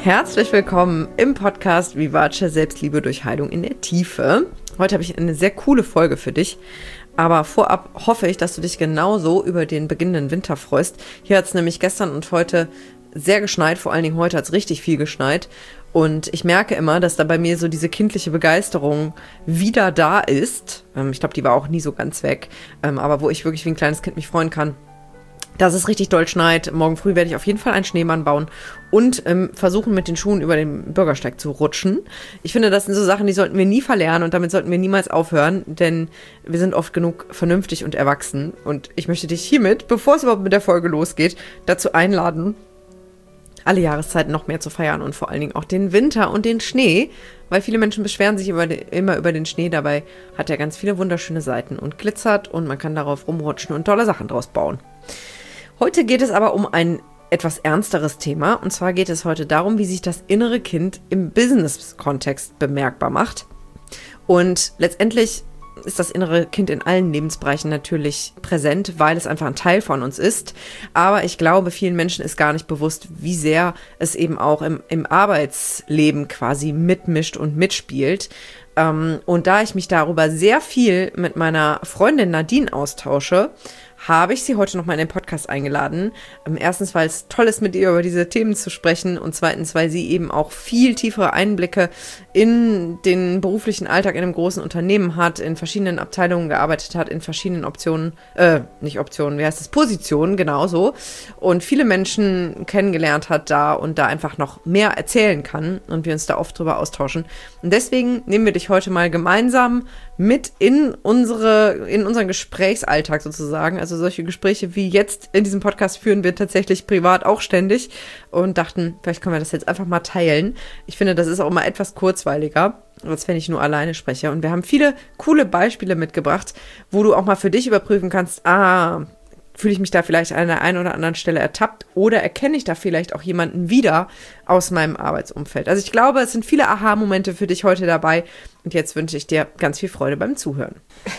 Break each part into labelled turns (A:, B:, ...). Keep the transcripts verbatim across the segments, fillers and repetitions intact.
A: Herzlich willkommen im Podcast Vivace Selbstliebe durch Heilung in der Tiefe. Heute habe ich eine sehr coole Folge für dich, aber vorab hoffe ich, dass du dich genauso über den beginnenden Winter freust. Hier hat es nämlich gestern und heute sehr geschneit, vor allen Dingen heute hat es richtig viel geschneit und ich merke immer, dass da bei mir so diese kindliche Begeisterung wieder da ist. Ähm, ich glaube, die war auch nie so ganz weg, ähm, aber wo ich wirklich wie ein kleines Kind mich freuen kann, dass es richtig doll schneit. Morgen früh werde ich auf jeden Fall einen Schneemann bauen und ähm, versuchen, mit den Schuhen über den Bürgersteig zu rutschen. Ich finde, das sind so Sachen, die sollten wir nie verlernen und damit sollten wir niemals aufhören, denn wir sind oft genug vernünftig und erwachsen. Und ich möchte dich hiermit, bevor es überhaupt mit der Folge losgeht, dazu einladen, alle Jahreszeiten noch mehr zu feiern und vor allen Dingen auch den Winter und den Schnee, weil viele Menschen beschweren sich über den, immer über den Schnee. Dabei hat er ganz viele wunderschöne Seiten und glitzert und man kann darauf rumrutschen und tolle Sachen draus bauen. Heute geht es aber um ein etwas ernsteres Thema. Und zwar geht es heute darum, wie sich das innere Kind im Business-Kontext bemerkbar macht. Und letztendlich ist das innere Kind in allen Lebensbereichen natürlich präsent, weil es einfach ein Teil von uns ist. Aber ich glaube, vielen Menschen ist gar nicht bewusst, wie sehr es eben auch im, im Arbeitsleben quasi mitmischt und mitspielt. Ähm, und da ich mich darüber sehr viel mit meiner Freundin Nadine austausche, habe ich sie heute nochmal in den Podcast eingeladen. Ähm, erstens, weil es toll ist, mit ihr über diese Themen zu sprechen und zweitens, weil sie eben auch viel tiefere Einblicke in den beruflichen Alltag in einem großen Unternehmen hat, in verschiedenen Abteilungen gearbeitet hat, in verschiedenen Optionen, äh, nicht Optionen, wie heißt es, Positionen, genauso. Und viele Menschen kennengelernt hat da und da einfach noch mehr erzählen kann und wir uns da oft drüber austauschen. Und deswegen nehmen wir dich heute mal gemeinsam mit in unsere, in unseren Gesprächsalltag sozusagen. Also solche Gespräche wie jetzt in diesem Podcast führen wir tatsächlich privat auch ständig und dachten, vielleicht können wir das jetzt einfach mal teilen. Ich finde, das ist auch mal etwas kurzweiliger, als wenn ich nur alleine spreche. Und wir haben viele coole Beispiele mitgebracht, wo du auch mal für dich überprüfen kannst, ah, fühle ich mich da vielleicht an der einen oder anderen Stelle ertappt oder erkenne ich da vielleicht auch jemanden wieder aus meinem Arbeitsumfeld. Also ich glaube, es sind viele Aha-Momente für dich heute dabei und jetzt wünsche ich dir ganz viel Freude beim Zuhören.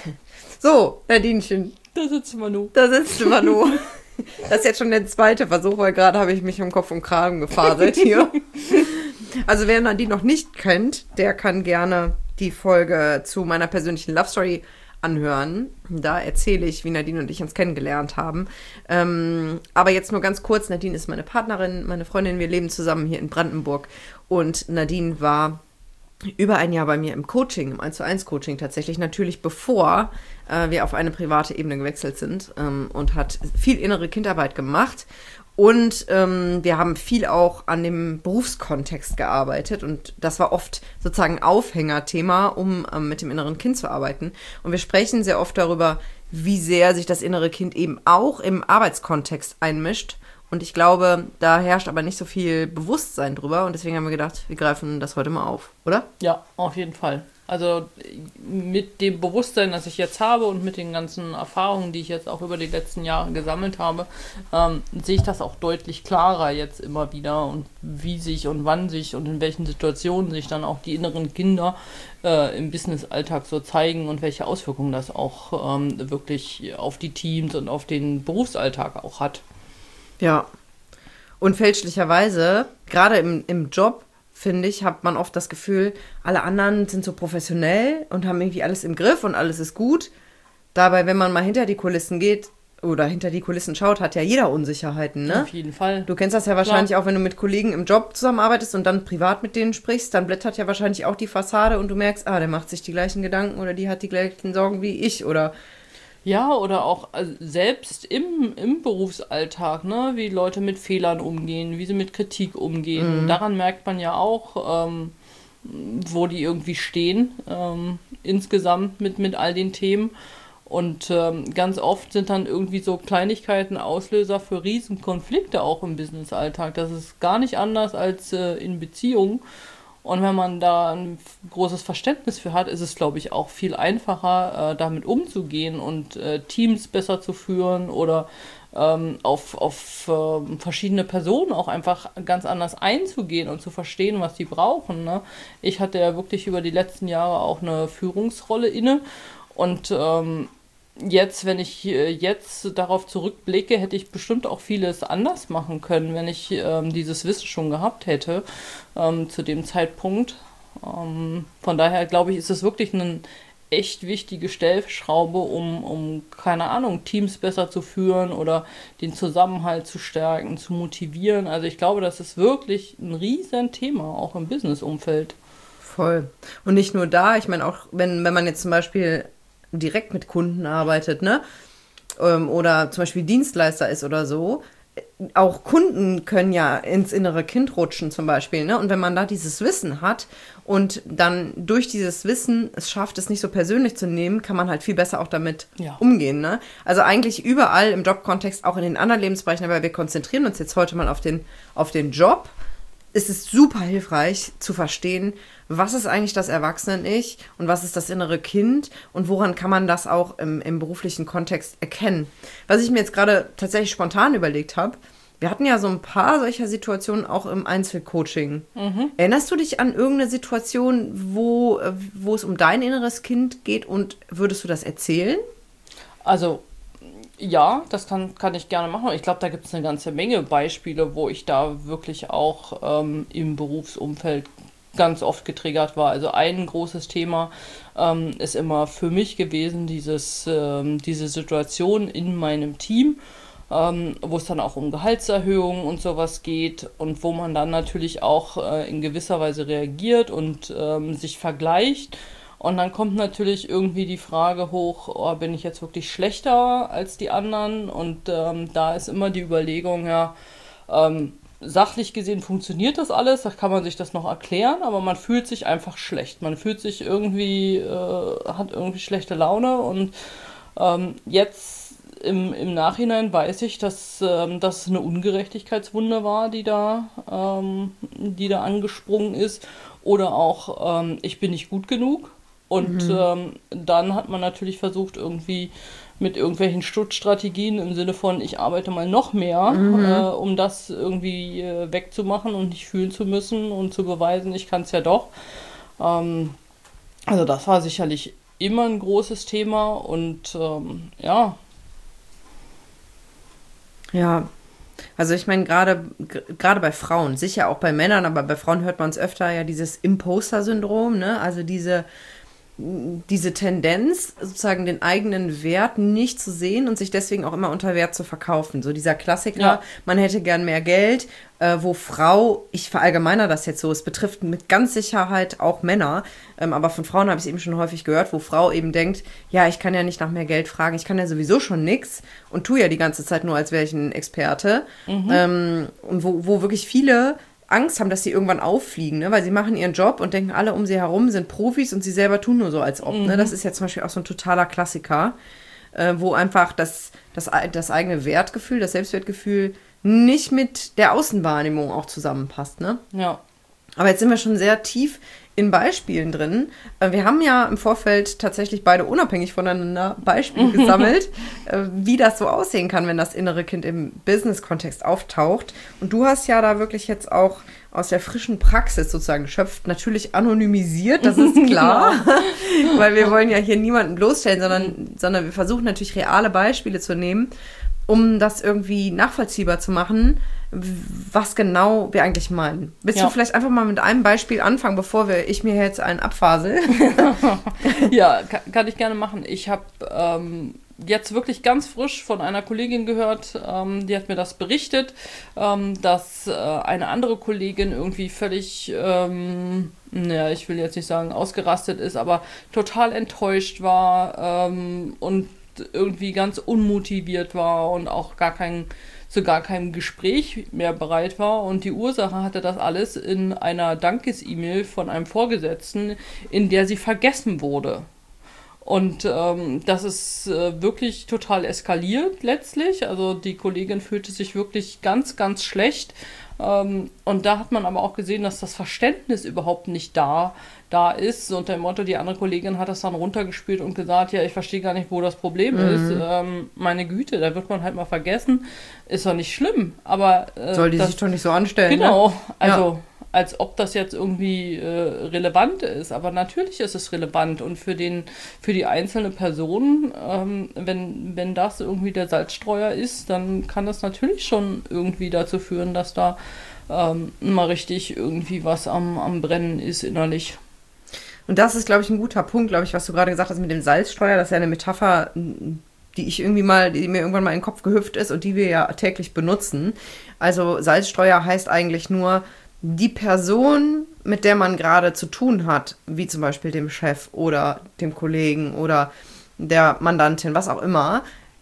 A: So, Nadinchen.
B: Da sitzt Manu.
A: Da sitzt Manu. Das ist jetzt schon der zweite Versuch, weil gerade habe ich mich um Kopf und Kragen gefaselt hier. Also wer Nadine noch nicht kennt, der kann gerne die Folge zu meiner persönlichen Love Story anhören. Da erzähle ich, wie Nadine und ich uns kennengelernt haben. Ähm, aber jetzt nur ganz kurz, Nadine ist meine Partnerin, meine Freundin, wir leben zusammen hier in Brandenburg und Nadine war über ein Jahr bei mir im Coaching, im eins zu eins Coaching tatsächlich, natürlich bevor äh, wir auf eine private Ebene gewechselt sind ähm, und hat viel innere Kindarbeit gemacht. Und ähm, wir haben viel auch an dem Berufskontext gearbeitet und das war oft sozusagen Aufhängerthema, um ähm, mit dem inneren Kind zu arbeiten. Und wir sprechen sehr oft darüber, wie sehr sich das innere Kind eben auch im Arbeitskontext einmischt. Und ich glaube, da herrscht aber nicht so viel Bewusstsein drüber und deswegen haben wir gedacht, wir greifen das heute mal auf, oder?
B: Ja, auf jeden Fall. Also mit dem Bewusstsein, das ich jetzt habe und mit den ganzen Erfahrungen, die ich jetzt auch über die letzten Jahre gesammelt habe, ähm, sehe ich das auch deutlich klarer jetzt immer wieder und wie sich und wann sich und in welchen Situationen sich dann auch die inneren Kinder äh, im Business-Alltag so zeigen und welche Auswirkungen das auch ähm, wirklich auf die Teams und auf den Berufsalltag auch hat.
A: Ja, und fälschlicherweise, gerade im, im Job, finde ich, hat man oft das Gefühl, alle anderen sind so professionell und haben irgendwie alles im Griff und alles ist gut. Dabei, wenn man mal hinter die Kulissen geht oder hinter die Kulissen schaut, hat ja jeder Unsicherheiten, ne?
B: Auf jeden Fall.
A: Du kennst das ja wahrscheinlich Klar. auch, wenn du mit Kollegen im Job zusammenarbeitest und dann privat mit denen sprichst, dann blättert ja wahrscheinlich auch die Fassade und du merkst, ah, der macht sich die gleichen Gedanken oder die hat die gleichen Sorgen wie ich oder...
B: Ja, oder auch also selbst im, im Berufsalltag, ne, wie Leute mit Fehlern umgehen, wie sie mit Kritik umgehen. Mhm. Daran merkt man ja auch, ähm, wo die irgendwie stehen, ähm, insgesamt mit, mit all den Themen. Und ähm, ganz oft sind dann irgendwie so Kleinigkeiten Auslöser für Riesenkonflikte auch im Businessalltag. Das ist gar nicht anders als äh, in Beziehungen. Und wenn man da ein großes Verständnis für hat, ist es, glaube ich, auch viel einfacher, äh, damit umzugehen und äh, Teams besser zu führen oder ähm, auf, auf äh, verschiedene Personen auch einfach ganz anders einzugehen und zu verstehen, was die brauchen. Ne? Ich hatte ja wirklich über die letzten Jahre auch eine Führungsrolle inne und ähm, jetzt, wenn ich äh, jetzt darauf zurückblicke, hätte ich bestimmt auch vieles anders machen können, wenn ich ähm, dieses Wissen schon gehabt hätte ähm, zu dem Zeitpunkt. Ähm, von daher glaube ich, ist es wirklich eine echt wichtige Stellschraube, um, um, keine Ahnung, Teams besser zu führen oder den Zusammenhalt zu stärken, zu motivieren. Also ich glaube, das ist wirklich ein riesen Thema, auch im Business-Umfeld.
A: Voll. Und nicht nur da, ich meine auch, wenn, wenn man jetzt zum Beispiel direkt mit Kunden arbeitet, ne? Ähm, oder zum Beispiel Dienstleister ist oder so, auch Kunden können ja ins innere Kind rutschen zum Beispiel, ne? Und wenn man da dieses Wissen hat und dann durch dieses Wissen es schafft, es nicht so persönlich zu nehmen, kann man halt viel besser auch damit
B: Ja.
A: umgehen, ne? Also eigentlich überall im Jobkontext, auch in den anderen Lebensbereichen, aber wir konzentrieren uns jetzt heute mal auf den, auf den Job, ist es super hilfreich zu verstehen, was ist eigentlich das Erwachsenen-Ich und was ist das innere Kind und woran kann man das auch im, im beruflichen Kontext erkennen. Was ich mir jetzt gerade tatsächlich spontan überlegt habe, wir hatten ja so ein paar solcher Situationen auch im Einzelcoaching. Mhm. Erinnerst du dich an irgendeine Situation, wo, wo es um dein inneres Kind geht und würdest du das erzählen?
B: Also ja, das kann, kann ich gerne machen. Ich glaube, da gibt es eine ganze Menge Beispiele, wo ich da wirklich auch ähm, im Berufsumfeld ganz oft getriggert war. Also ein großes Thema ähm, ist immer für mich gewesen, dieses, ähm, diese Situation in meinem Team, ähm, wo es dann auch um Gehaltserhöhungen und sowas geht und wo man dann natürlich auch äh, in gewisser Weise reagiert und ähm, sich vergleicht. Und dann kommt natürlich irgendwie die Frage hoch, oh, bin ich jetzt wirklich schlechter als die anderen? Und ähm, da ist immer die Überlegung, ja, ähm, sachlich gesehen funktioniert das alles, da kann man sich das noch erklären, aber man fühlt sich einfach schlecht. Man fühlt sich irgendwie, äh, hat irgendwie schlechte Laune und ähm, jetzt im, im Nachhinein weiß ich, dass ähm, das eine Ungerechtigkeitswunde war, die da, ähm, die da angesprungen ist. Oder auch, ähm, ich bin nicht gut genug. Und mhm. ähm, dann hat man natürlich versucht, irgendwie mit irgendwelchen Schutzstrategien im Sinne von, ich arbeite mal noch mehr, mhm. äh, um das irgendwie äh, wegzumachen und nicht fühlen zu müssen und zu beweisen, ich kann es ja doch. Ähm, also das war sicherlich immer ein großes Thema und ähm, ja.
A: Ja, also ich meine, gerade gerade bei Frauen, sicher auch bei Männern, aber bei Frauen hört man es öfter, ja, dieses Imposter-Syndrom, ne? Also diese diese Tendenz, sozusagen den eigenen Wert nicht zu sehen und sich deswegen auch immer unter Wert zu verkaufen. So dieser Klassiker, ja. Man hätte gern mehr Geld, äh, wo Frau, ich verallgemeiner das jetzt so, es betrifft mit ganz Sicherheit auch Männer, ähm, aber von Frauen habe ich es eben schon häufig gehört, wo Frau eben denkt, ja, ich kann ja nicht nach mehr Geld fragen, ich kann ja sowieso schon nix und tue ja die ganze Zeit nur, als wäre ich ein Experte. Mhm. Ähm, und wo, wo wirklich viele Angst haben, dass sie irgendwann auffliegen, ne? Weil sie machen ihren Job und denken, alle um sie herum sind Profis und sie selber tun nur so, als ob. Mhm. Ne? Das ist ja zum Beispiel auch so ein totaler Klassiker, äh, wo einfach das, das, das eigene Wertgefühl, das Selbstwertgefühl nicht mit der Außenwahrnehmung auch zusammenpasst. Ne?
B: Ja.
A: Aber jetzt sind wir schon sehr tief in Beispielen drin. Wir haben ja im Vorfeld tatsächlich beide unabhängig voneinander Beispiele gesammelt, wie das so aussehen kann, wenn das innere Kind im Business-Kontext auftaucht. Und du hast ja da wirklich jetzt auch aus der frischen Praxis sozusagen geschöpft, natürlich anonymisiert, das ist klar, weil wir wollen ja hier niemanden bloßstellen, sondern, sondern wir versuchen natürlich reale Beispiele zu nehmen, um das irgendwie nachvollziehbar zu machen, was genau wir eigentlich meinen. Willst ja. du vielleicht einfach mal mit einem Beispiel anfangen, bevor wir, ich mir jetzt einen abfasel?
B: Ja, kann, kann ich gerne machen. Ich habe ähm, jetzt wirklich ganz frisch von einer Kollegin gehört, ähm, die hat mir das berichtet, ähm, dass äh, eine andere Kollegin irgendwie völlig, ähm, naja, ich will jetzt nicht sagen ausgerastet ist, aber total enttäuscht war ähm, und irgendwie ganz unmotiviert war und auch gar kein zu gar keinem Gespräch mehr bereit war und die Ursache hatte das alles in einer Dankes-E-Mail von einem Vorgesetzten, in der sie vergessen wurde. Und ähm, das ist äh, wirklich total eskaliert letztlich, also die Kollegin fühlte sich wirklich ganz, ganz schlecht ähm, und da hat man aber auch gesehen, dass das Verständnis überhaupt nicht da da ist. Unter dem Motto, die andere Kollegin hat das dann runtergespielt und gesagt, ja, ich verstehe gar nicht, wo das Problem mhm. ist. Ähm, meine Güte, da wird man halt mal vergessen. Ist doch nicht schlimm, aber... Äh,
A: Soll die
B: das,
A: sich doch nicht so anstellen,
B: Genau,
A: ne?
B: also...
A: Ja.
B: als ob das jetzt irgendwie äh, relevant ist. Aber natürlich ist es relevant und für den, für die einzelne Person, ähm, wenn, wenn das irgendwie der Salzstreuer ist, dann kann das natürlich schon irgendwie dazu führen, dass da ähm, mal richtig irgendwie was am, am Brennen ist innerlich.
A: Und das ist, glaube ich, ein guter Punkt, glaube ich, was du gerade gesagt hast mit dem Salzstreuer. Das ist ja eine Metapher, die ich irgendwie mal, die mir irgendwann mal in den Kopf gehüpft ist und die wir ja täglich benutzen. Also Salzstreuer heißt eigentlich nur, die Person, mit der man gerade zu tun hat, wie zum Beispiel dem Chef oder dem Kollegen oder der Mandantin, was auch immer,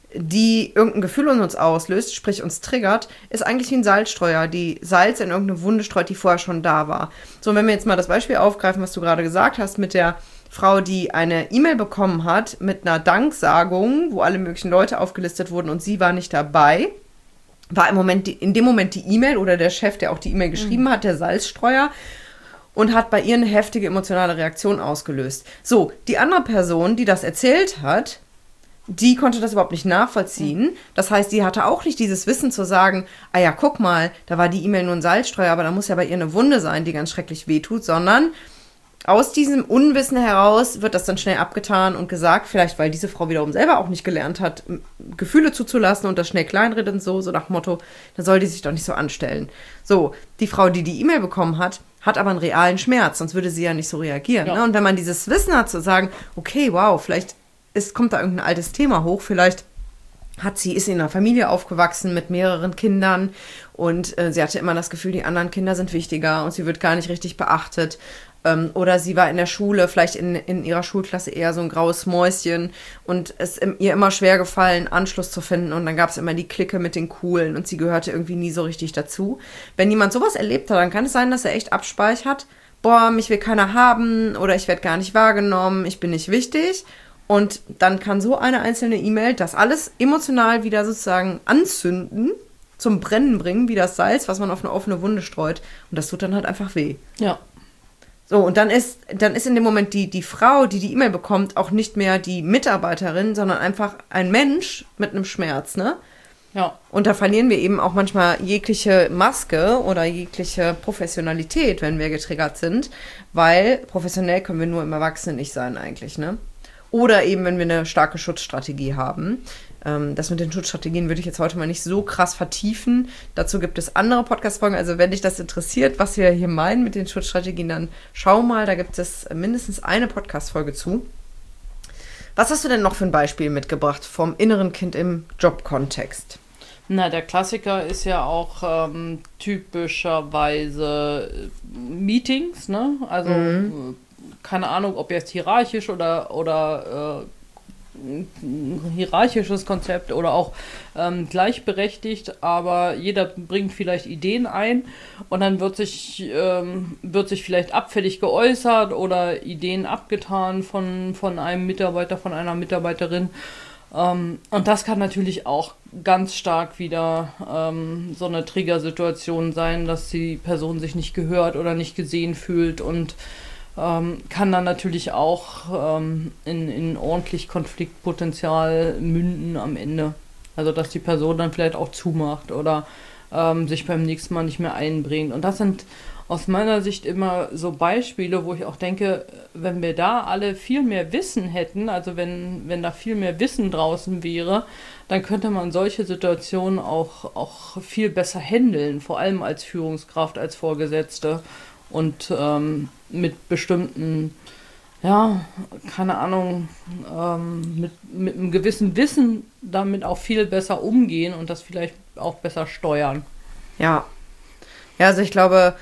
A: die irgendein Gefühl in uns auslöst, sprich uns triggert, ist eigentlich wie ein Salzstreuer, die Salz in irgendeine Wunde streut, die vorher schon da war. So, und wenn wir jetzt mal das Beispiel aufgreifen, was du gerade gesagt hast, mit der Frau, die eine E-Mail bekommen hat mit einer Danksagung, wo alle möglichen Leute aufgelistet wurden und sie war nicht dabei, war im Moment die, in dem Moment die E-Mail oder der Chef, der auch die E-Mail geschrieben mhm. hat, der Salzstreuer, und hat bei ihr eine heftige emotionale Reaktion ausgelöst. So, die andere Person, die das erzählt hat, die konnte das überhaupt nicht nachvollziehen. Das heißt, die hatte auch nicht dieses Wissen zu sagen, ah ja, guck mal, da war die E-Mail nur ein Salzstreuer, aber da muss ja bei ihr eine Wunde sein, die ganz schrecklich wehtut, sondern aus diesem Unwissen heraus wird das dann schnell abgetan und gesagt, vielleicht weil diese Frau wiederum selber auch nicht gelernt hat, Gefühle zuzulassen und das schnell kleinredet und so, so nach dem Motto, dann soll die sich doch nicht so anstellen. So, die Frau, die die E-Mail bekommen hat, hat aber einen realen Schmerz, sonst würde sie ja nicht so reagieren. Ja. Ne? Und wenn man dieses Wissen hat, zu sagen, okay, wow, vielleicht ist, kommt da irgendein altes Thema hoch, vielleicht hat sie, ist in einer Familie aufgewachsen mit mehreren Kindern und äh, sie hatte immer das Gefühl, die anderen Kinder sind wichtiger und sie wird gar nicht richtig beachtet. Ähm, oder sie war in der Schule, vielleicht in, in ihrer Schulklasse eher so ein graues Mäuschen und es ist ihr immer schwer gefallen, Anschluss zu finden und dann gab es immer die Clique mit den Coolen und sie gehörte irgendwie nie so richtig dazu. Wenn jemand sowas erlebt hat, dann kann es sein, dass er echt abspeichert, boah, mich will keiner haben oder ich werde gar nicht wahrgenommen, ich bin nicht wichtig. Und dann kann so eine einzelne E-Mail das alles emotional wieder sozusagen anzünden, zum Brennen bringen, wie das Salz, was man auf eine offene Wunde streut. Und das tut dann halt einfach weh.
B: Ja.
A: So, und dann ist, dann ist in dem Moment die, die Frau, die die E-Mail bekommt, auch nicht mehr die Mitarbeiterin, sondern einfach ein Mensch mit einem Schmerz, ne?
B: Ja.
A: Und da verlieren wir eben auch manchmal jegliche Maske oder jegliche Professionalität, wenn wir getriggert sind, weil professionell können wir nur im Erwachsenen nicht sein eigentlich, ne? Oder eben, wenn wir eine starke Schutzstrategie haben. Ähm, das mit den Schutzstrategien würde ich jetzt heute mal nicht so krass vertiefen. Dazu gibt es andere Podcast-Folgen. Also wenn dich das interessiert, was wir hier meinen mit den Schutzstrategien, dann schau mal, da gibt es mindestens eine Podcast-Folge zu. Was hast du denn noch für ein Beispiel mitgebracht vom inneren Kind im Jobkontext?
B: Na, der Klassiker ist ja auch ähm, typischerweise Meetings, ne? Also mhm. keine Ahnung, ob jetzt hierarchisch oder, oder äh, ein hierarchisches Konzept oder auch ähm, gleichberechtigt, aber jeder bringt vielleicht Ideen ein und dann wird sich, ähm, wird sich vielleicht abfällig geäußert oder Ideen abgetan von, von einem Mitarbeiter, von einer Mitarbeiterin. Ähm, und das kann natürlich auch ganz stark wieder ähm, so eine Triggersituation sein, dass die Person sich nicht gehört oder nicht gesehen fühlt und Ähm, kann dann natürlich auch ähm, in, in ordentlich Konfliktpotenzial münden am Ende. Also dass die Person dann vielleicht auch zumacht oder ähm, sich beim nächsten Mal nicht mehr einbringt. Und das sind aus meiner Sicht immer so Beispiele, wo ich auch denke, wenn wir da alle viel mehr Wissen hätten, also wenn, wenn da viel mehr Wissen draußen wäre, dann könnte man solche Situationen auch, auch viel besser handeln, vor allem als Führungskraft, als Vorgesetzte. Und ähm, mit bestimmten, ja, keine Ahnung, ähm, mit, mit einem gewissen Wissen damit auch viel besser umgehen und das vielleicht auch besser steuern.
A: Ja. Ja, also ich glaube,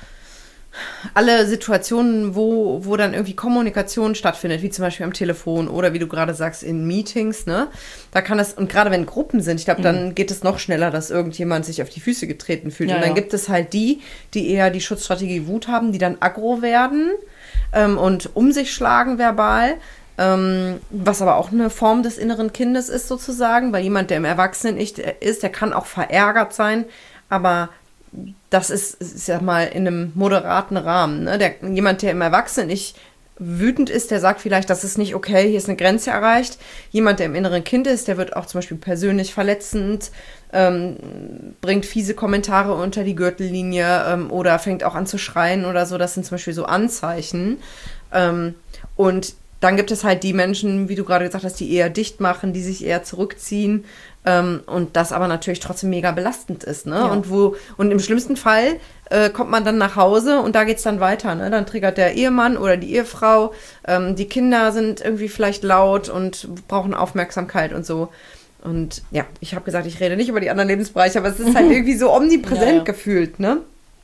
A: alle Situationen, wo, wo dann irgendwie Kommunikation stattfindet, wie zum Beispiel am Telefon oder wie du gerade sagst, in Meetings, ne, da kann es, und gerade wenn Gruppen sind, ich glaube, mhm. dann geht es noch schneller, dass irgendjemand sich auf die Füße getreten fühlt. Ja, und dann ja. gibt es halt die, die eher die Schutzstrategie Wut haben, die dann aggro werden ähm, und um sich schlagen verbal, ähm, was aber auch eine Form des inneren Kindes ist sozusagen, weil jemand, der im Erwachsenen-Ich ist, der kann auch verärgert sein, aber das ist, ich sag mal, in einem moderaten Rahmen. Ne? Der, jemand, der im Erwachsenen-Ich wütend ist, der sagt vielleicht, das ist nicht okay, hier ist eine Grenze erreicht. Jemand, der im inneren Kind ist, der wird auch zum Beispiel persönlich verletzend, ähm, bringt fiese Kommentare unter die Gürtellinie ähm, oder fängt auch an zu schreien oder so. Das sind zum Beispiel so Anzeichen. Ähm, und dann gibt es halt die Menschen, wie du gerade gesagt hast, die eher dicht machen, die sich eher zurückziehen. Ähm, und das aber natürlich trotzdem mega belastend ist, ne?
B: Ja.
A: Und wo, und im schlimmsten Fall äh, kommt man dann nach Hause und da geht's dann weiter, ne? Dann triggert der Ehemann oder die Ehefrau, ähm, die Kinder sind irgendwie vielleicht laut und brauchen Aufmerksamkeit und so. Und ja, ich habe gesagt, ich rede nicht über die anderen Lebensbereiche, aber es ist halt irgendwie so omnipräsent
B: Ja, ja.
A: gefühlt, ne?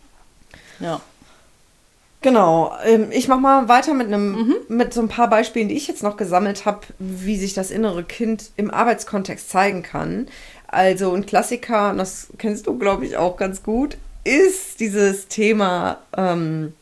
B: Ja.
A: Genau, ähm, ich mache mal weiter mit einem, mhm. mit so ein paar Beispielen, die ich jetzt noch gesammelt habe, wie sich das innere Kind im Arbeitskontext zeigen kann. Also ein Klassiker, und das kennst du, glaube ich, auch ganz gut, ist dieses Thema ähm,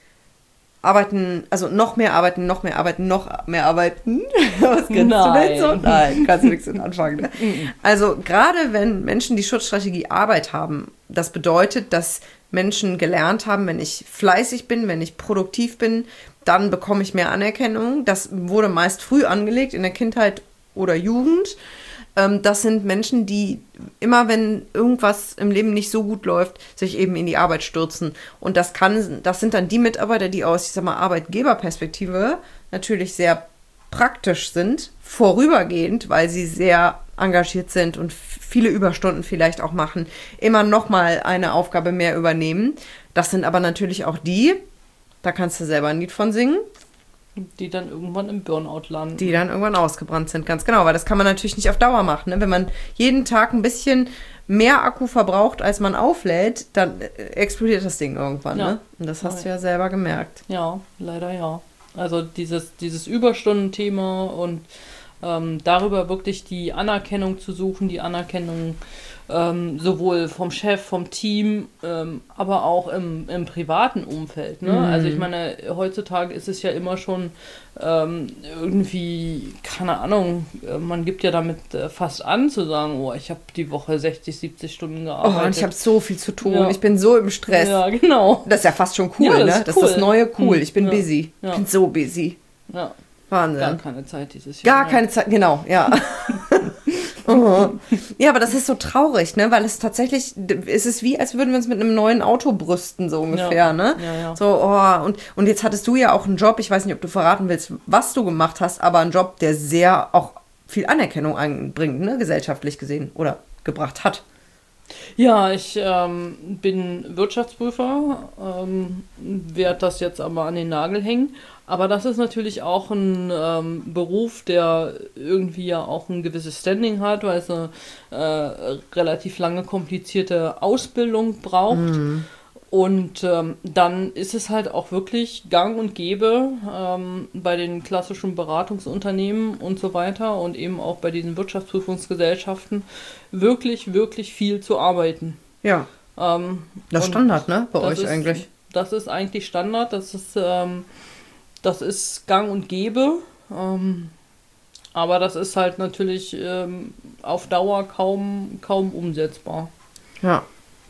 A: Arbeiten, also noch mehr arbeiten, noch mehr arbeiten, noch mehr arbeiten. Was kennst
B: Nein.
A: du denn so? Nein, kannst du nichts mit anfangen. Ne? Also gerade wenn Menschen die Schutzstrategie Arbeit haben, das bedeutet, dass Menschen gelernt haben, wenn ich fleißig bin, wenn ich produktiv bin, dann bekomme ich mehr Anerkennung. Das wurde meist früh angelegt, in der Kindheit oder Jugend. Ähm, das sind Menschen, die immer, wenn irgendwas im Leben nicht so gut läuft, sich eben in die Arbeit stürzen. Und das kann, das sind dann die Mitarbeiter, die aus, ich sag mal, Arbeitgeberperspektive natürlich sehr praktisch sind, vorübergehend, weil sie sehr engagiert sind und viele Überstunden vielleicht auch machen, immer nochmal eine Aufgabe mehr übernehmen. Das sind aber natürlich auch die, da kannst du selber ein Lied von singen,
B: Die dann irgendwann im Burnout landen.
A: die dann irgendwann ausgebrannt sind, ganz genau, weil das kann man natürlich nicht auf Dauer machen. Ne? Wenn man jeden Tag ein bisschen mehr Akku verbraucht, als man auflädt, dann explodiert das Ding irgendwann.
B: Ja.
A: Ne? Und das hast
B: Ja.
A: du ja selber gemerkt.
B: Ja, leider ja. Also dieses, dieses Überstundenthema und ähm, darüber wirklich die Anerkennung zu suchen, die Anerkennung ähm, sowohl vom Chef, vom Team, ähm, aber auch im, im privaten Umfeld. Ne?
A: Mhm.
B: Also ich meine, heutzutage ist es ja immer schon ähm, irgendwie, keine Ahnung, äh, man gibt ja damit äh, fast an zu sagen, oh, ich habe die Woche sechzig, siebzig Stunden gearbeitet.
A: Oh, und ich habe so viel zu tun.
B: Ja.
A: Ich bin so im Stress.
B: Ja, genau.
A: Das ist ja fast schon cool,
B: Ja, das
A: ne?
B: ist
A: Das
B: cool.
A: ist das neue cool. Ich bin
B: Ja.
A: busy.
B: Ja.
A: Ich bin so busy.
B: Ja,
A: Wahnsinn.
B: gar keine Zeit dieses Jahr.
A: Gar keine Zeit, genau, ja. Mhm. Ja, aber das ist so traurig, ne? Weil es tatsächlich, es ist wie, als würden wir uns mit einem neuen Auto brüsten, so ungefähr,
B: Ja.
A: ne?
B: Ja, ja.
A: So, oh, und, und jetzt hattest du ja auch einen Job, ich weiß nicht, ob du verraten willst, was du gemacht hast, aber einen Job, der sehr auch viel Anerkennung einbringt, ne? Gesellschaftlich gesehen oder gebracht hat.
B: Ja, ich ähm, bin Wirtschaftsprüfer, ähm, werde das jetzt aber an den Nagel hängen. Aber das ist natürlich auch ein ähm, Beruf, der irgendwie ja auch ein gewisses Standing hat, weil es eine äh, relativ lange komplizierte Ausbildung braucht.
A: Mhm.
B: Und ähm, dann ist es halt auch wirklich gang und gäbe ähm, bei den klassischen Beratungsunternehmen und so weiter und eben auch bei diesen Wirtschaftsprüfungsgesellschaften wirklich, wirklich viel zu arbeiten.
A: Ja,
B: Ähm,
A: das
B: und
A: Standard, ne? Bei
B: das
A: euch
B: ist,
A: eigentlich.
B: Das ist eigentlich Standard, das ist, ähm, das ist gang und gäbe. Ähm, aber das ist halt natürlich ähm, auf Dauer kaum, kaum umsetzbar.
A: Ja.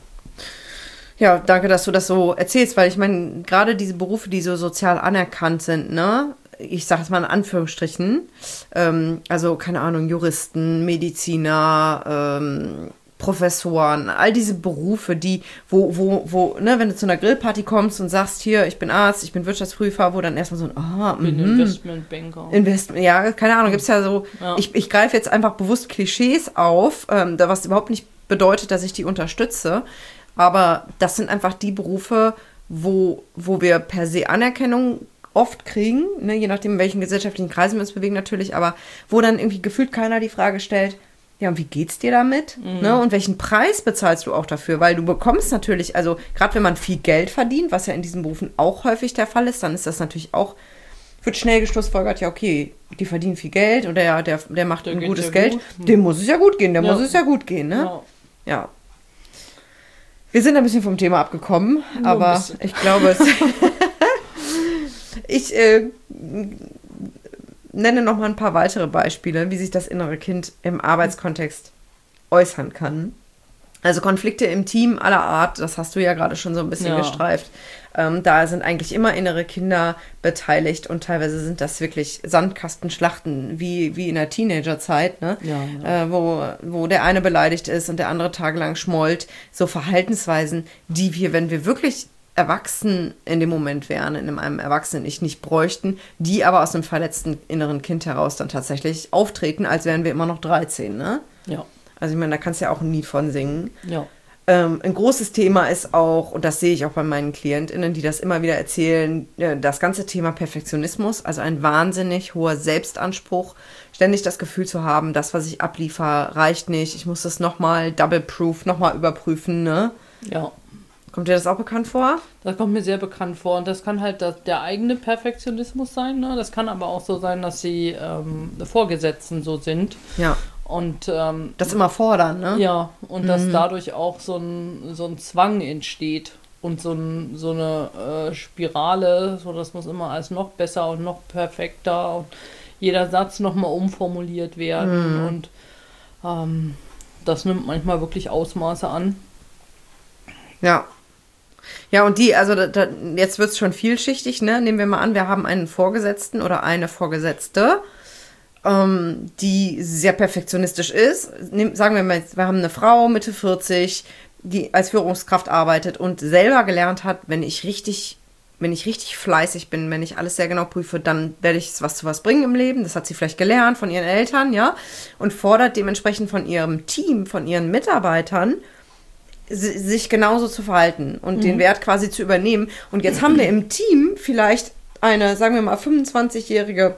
A: Ja, danke, dass du das so erzählst, weil ich meine, gerade diese Berufe, die so sozial anerkannt sind, ne, ich sage es mal in Anführungsstrichen, ähm, also keine Ahnung, Juristen, Mediziner, ähm, Professoren, all diese Berufe, die, wo, wo, wo, ne, wenn du zu einer Grillparty kommst und sagst, hier, ich bin Arzt, ich bin Wirtschaftsprüfer, wo dann erstmal so ein, ah,
B: Ich bin
A: mhm.
B: Investmentbanker.
A: Investment, ja, keine Ahnung, gibt's ja so,
B: Ja.
A: ich, ich greife jetzt einfach bewusst Klischees auf, ähm, da was überhaupt nicht bedeutet, dass ich die unterstütze, aber das sind einfach die Berufe, wo, wo wir per se Anerkennung oft kriegen, ne, je nachdem, in welchen gesellschaftlichen Kreisen wir uns bewegen natürlich, aber wo dann irgendwie gefühlt keiner die Frage stellt, ja, und wie geht's dir damit?
B: Mhm.
A: Ne? Und welchen Preis bezahlst du auch dafür? Weil du bekommst natürlich, also gerade wenn man viel Geld verdient, was ja in diesen Berufen auch häufig der Fall ist, dann ist das natürlich auch, wird schnell geschlussfolgert, ja, okay, die verdienen viel Geld oder der, der, der macht
B: Der
A: ein
B: geht's
A: gutes
B: ja
A: Geld,
B: gut.
A: dem muss es ja gut gehen, dem
B: Ja.
A: muss es ja gut gehen, ne?
B: Ja.
A: Ja. Wir sind ein bisschen vom Thema abgekommen,
B: Nur ein
A: aber
B: bisschen.
A: ich glaube es. ich äh, nenne noch mal ein paar weitere Beispiele, wie sich das innere Kind im Arbeitskontext äußern kann. Also Konflikte im Team aller Art, das hast du ja gerade schon so ein bisschen
B: Ja.
A: gestreift. Ähm, da sind eigentlich immer innere Kinder beteiligt und teilweise sind das wirklich Sandkastenschlachten wie, wie in der Teenagerzeit, ne?
B: Ja, ja.
A: Äh, wo, wo der eine beleidigt ist und der andere tagelang schmollt. So Verhaltensweisen, die wir, wenn wir wirklich erwachsen in dem Moment wären, in einem erwachsenen Ich nicht bräuchten, die aber aus einem verletzten inneren Kind heraus dann tatsächlich auftreten, als wären wir immer noch dreizehn, ne?
B: Ja.
A: Also ich meine, da kannst du ja auch ein Lied von singen.
B: Ja.
A: Ähm, ein großes Thema ist auch, und das sehe ich auch bei meinen KlientInnen, die das immer wieder erzählen, äh, das ganze Thema Perfektionismus, also ein wahnsinnig hoher Selbstanspruch, ständig das Gefühl zu haben, das, was ich abliefere, reicht nicht, ich muss das nochmal double proof, nochmal überprüfen, ne?
B: Ja.
A: Kommt dir das auch bekannt vor?
B: Das kommt mir sehr bekannt vor. Und das kann halt das, der eigene Perfektionismus sein. Ne? Das kann aber auch so sein, dass die ähm, Vorgesetzten so sind.
A: Ja.
B: Und ähm,
A: Das immer fordern, ne?
B: ja, und dass dadurch auch so ein, so ein Zwang entsteht und so, ein, so eine äh, Spirale, so das muss immer alles noch besser und noch perfekter und jeder Satz nochmal umformuliert werden. Und ähm, das nimmt manchmal wirklich Ausmaße an.
A: Ja. Ja, und die, also da, da, jetzt wird es schon vielschichtig, ne? Nehmen wir mal an, wir haben einen Vorgesetzten oder eine Vorgesetzte, ähm, die sehr perfektionistisch ist. Nehm, sagen wir mal, jetzt, wir haben eine Frau Mitte vierzig, die als Führungskraft arbeitet und selber gelernt hat, wenn ich richtig, wenn ich richtig fleißig bin, wenn ich alles sehr genau prüfe, dann werde ich was zu was bringen im Leben. Das hat sie vielleicht gelernt von ihren Eltern, ja, und fordert dementsprechend von ihrem Team, von ihren Mitarbeitern, sich genauso zu verhalten und mhm. den Wert quasi zu übernehmen. Und jetzt haben wir im Team vielleicht eine, sagen wir mal, fünfundzwanzigjährige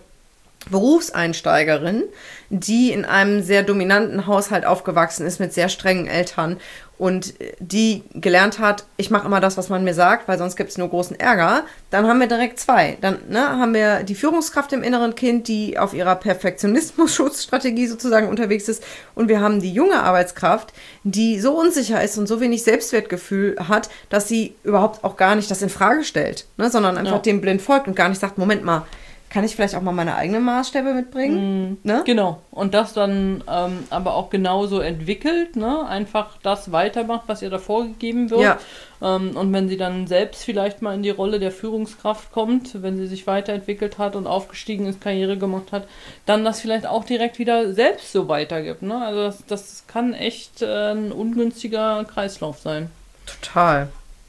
A: Berufseinsteigerin, die in einem sehr dominanten Haushalt aufgewachsen ist mit sehr strengen Eltern und die gelernt hat, ich mache immer das, was man mir sagt, weil sonst gibt es nur großen Ärger. Dann haben wir direkt zwei. Dann ne, haben wir die Führungskraft im inneren Kind, die auf ihrer Perfektionismus-Schutzstrategie sozusagen unterwegs ist, und wir haben die junge Arbeitskraft, die so unsicher ist und so wenig Selbstwertgefühl hat, dass sie überhaupt auch gar nicht das in Frage stellt, ne, sondern einfach
B: Ja.
A: dem blind folgt und gar nicht sagt, Moment mal, kann ich vielleicht auch mal meine eigenen Maßstäbe mitbringen?
B: Mhm.
A: Ne?
B: Genau. Und das dann ähm, aber auch genauso entwickelt, ne? Einfach das weitermacht, was ihr da vorgegeben wird.
A: Ja.
B: Ähm, und wenn sie dann selbst vielleicht mal in die Rolle der Führungskraft kommt, wenn sie sich weiterentwickelt hat und aufgestiegen ist, Karriere gemacht hat, dann das vielleicht auch direkt wieder selbst so weitergibt. Ne? Also das, das kann echt äh, ein ungünstiger Kreislauf sein.
A: Total.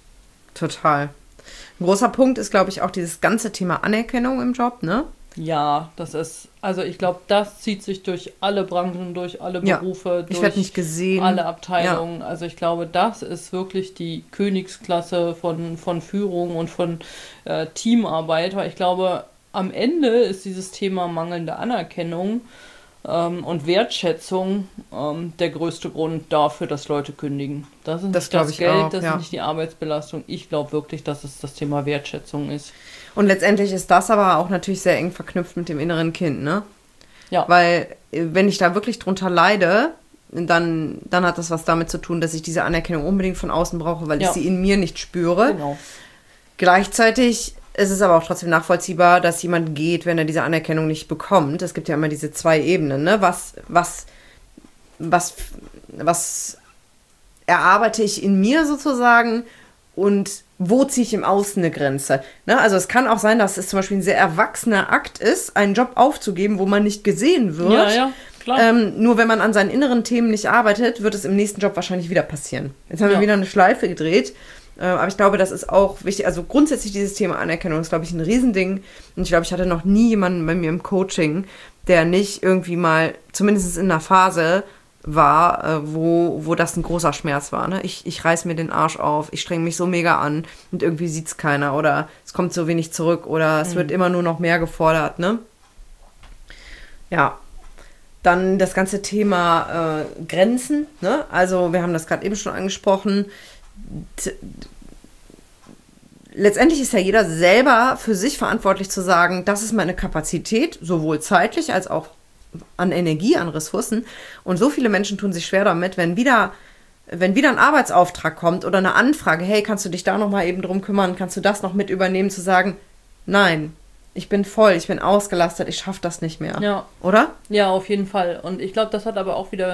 A: Total. Ein großer Punkt ist, glaube ich, auch dieses ganze Thema Anerkennung im Job, ne?
B: Ja, das ist, also ich glaube, das zieht sich durch alle Branchen, durch alle
A: Ja,
B: Berufe,
A: ich
B: durch
A: werde nicht gesehen.
B: alle Abteilungen. Also ich glaube, das ist wirklich die Königsklasse von, von Führung und von äh, Teamarbeit, weil ich glaube, am Ende ist dieses Thema mangelnde Anerkennung ähm, und Wertschätzung ähm, der größte Grund dafür, dass Leute kündigen. Das ist
A: Das
B: nicht
A: glaub
B: das
A: ich
B: Geld,
A: auch,
B: das
A: ja.
B: ist nicht die Arbeitsbelastung. Ich glaube wirklich, dass es das Thema Wertschätzung ist.
A: Und letztendlich ist das aber auch natürlich sehr eng verknüpft mit dem inneren Kind, ne?
B: Ja.
A: Weil, äh, wenn ich da wirklich drunter leide, dann, dann hat das was damit zu tun, dass ich diese Anerkennung unbedingt von außen brauche, weil
B: Ja.
A: ich sie in mir nicht spüre.
B: Genau.
A: Gleichzeitig ist es aber auch trotzdem nachvollziehbar, dass jemand geht, wenn er diese Anerkennung nicht bekommt. Es gibt ja immer diese zwei Ebenen, ne? Was, was, was, was erarbeite ich in mir sozusagen und wo ziehe ich im Außen eine Grenze? Ne? Also es kann auch sein, dass es zum Beispiel ein sehr erwachsener Akt ist, einen Job aufzugeben, wo man nicht gesehen wird.
B: Ja, ja, klar.
A: Ähm, nur wenn man an seinen inneren Themen nicht arbeitet, wird es im nächsten Job wahrscheinlich wieder passieren. Jetzt haben wir
B: Ja.
A: wieder eine Schleife gedreht. Äh, aber ich glaube, das ist auch wichtig. Also grundsätzlich dieses Thema Anerkennung ist, glaube ich, ein Riesending. Und ich glaube, ich hatte noch nie jemanden bei mir im Coaching, der nicht irgendwie mal, zumindest in einer Phase war, äh, wo, wo das ein großer Schmerz war. Ne? Ich, ich reiß mir den Arsch auf, ich strenge mich so mega an und irgendwie sieht's keiner oder es kommt so wenig zurück oder es
B: Mhm.
A: wird immer nur noch mehr gefordert. Ne? Ja. Dann das ganze Thema äh, Grenzen. Ne? Also wir haben das gerade eben schon angesprochen. T- Letztendlich ist ja jeder selber für sich verantwortlich zu sagen, das ist meine Kapazität, sowohl zeitlich als auch an Energie, an Ressourcen. Und so viele Menschen tun sich schwer damit, wenn wieder, wenn wieder ein Arbeitsauftrag kommt oder eine Anfrage, hey, kannst du dich da nochmal eben drum kümmern, kannst du das noch mit übernehmen, zu sagen, nein, ich bin voll, ich bin ausgelastet, ich schaffe das nicht mehr.
B: Ja.
A: Oder?
B: Ja, auf jeden Fall. Und ich glaube, das hat aber auch wieder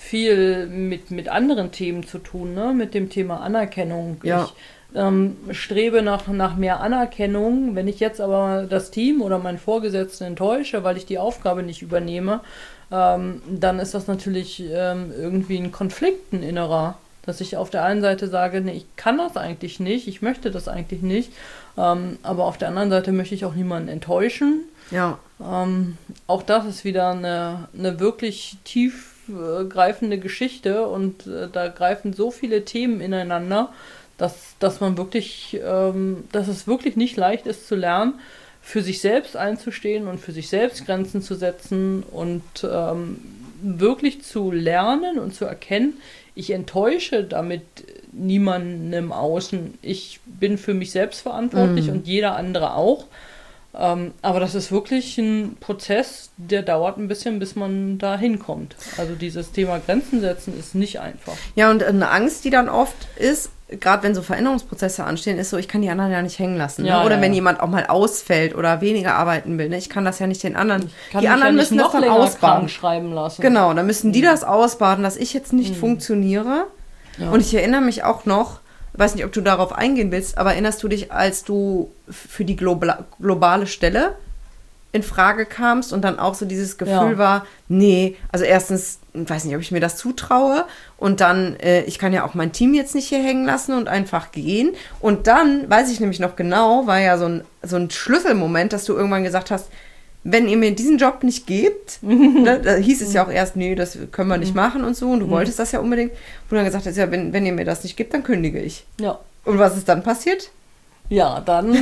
B: viel mit, mit anderen Themen zu tun, ne? Mit dem Thema Anerkennung.
A: Ja.
B: Ich ähm, strebe nach, nach mehr Anerkennung. Wenn ich jetzt aber das Team oder meinen Vorgesetzten enttäusche, weil ich die Aufgabe nicht übernehme, ähm, dann ist das natürlich ähm, irgendwie ein Konflikt, ein innerer. Dass ich auf der einen Seite sage, nee, ich kann das eigentlich nicht, ich möchte das eigentlich nicht, ähm, aber auf der anderen Seite möchte ich auch niemanden enttäuschen.
A: Ja.
B: Ähm, auch das ist wieder eine, eine wirklich tiefgreifende Geschichte und äh, da greifen so viele Themen ineinander, dass, dass man wirklich, ähm, dass es wirklich nicht leicht ist zu lernen, für sich selbst einzustehen und für sich selbst Grenzen zu setzen und ähm, wirklich zu lernen und zu erkennen, ich enttäusche damit niemanden im Außen. Ich bin für mich selbst verantwortlich mm. und jeder andere auch. Ähm, aber das ist wirklich ein Prozess, der dauert ein bisschen, bis man da hinkommt. Also dieses Thema Grenzen setzen ist nicht einfach.
A: Ja, und eine Angst, die dann oft ist, gerade wenn so Veränderungsprozesse anstehen, ist so, ich kann die anderen ja nicht hängen lassen.
B: Ja,
A: ne? Oder
B: ja,
A: wenn
B: ja.
A: jemand auch mal ausfällt oder weniger arbeiten will. Ne? Ich kann das ja nicht den anderen.
B: Kann
A: Die anderen
B: ja
A: müssen
B: noch
A: das dann
B: länger
A: ausbaden.
B: krank schreiben lassen.
A: Genau, dann müssen die
B: Mhm.
A: das ausbaden, dass ich jetzt nicht mhm. funktioniere.
B: Ja.
A: Und ich erinnere mich auch noch, weiß nicht, ob du darauf eingehen willst, aber erinnerst du dich, als du für die Globa- globale Stelle in Frage kamst und dann auch so dieses Gefühl
B: Ja.
A: war, nee, also erstens, weiß nicht, ob ich mir das zutraue und dann, äh, ich kann ja auch mein Team jetzt nicht hier hängen lassen und einfach gehen. Und dann, weiß ich nämlich noch genau, war ja so ein, so ein Schlüsselmoment, dass du irgendwann gesagt hast, wenn ihr mir diesen Job nicht gebt, ne, da hieß es ja auch erst, nee, das können wir nicht machen und so, und du wolltest das ja unbedingt, wo du dann gesagt hast, ja, wenn, wenn ihr mir das nicht gebt, dann kündige ich.
B: Ja.
A: Und was ist dann passiert?
B: Ja, dann,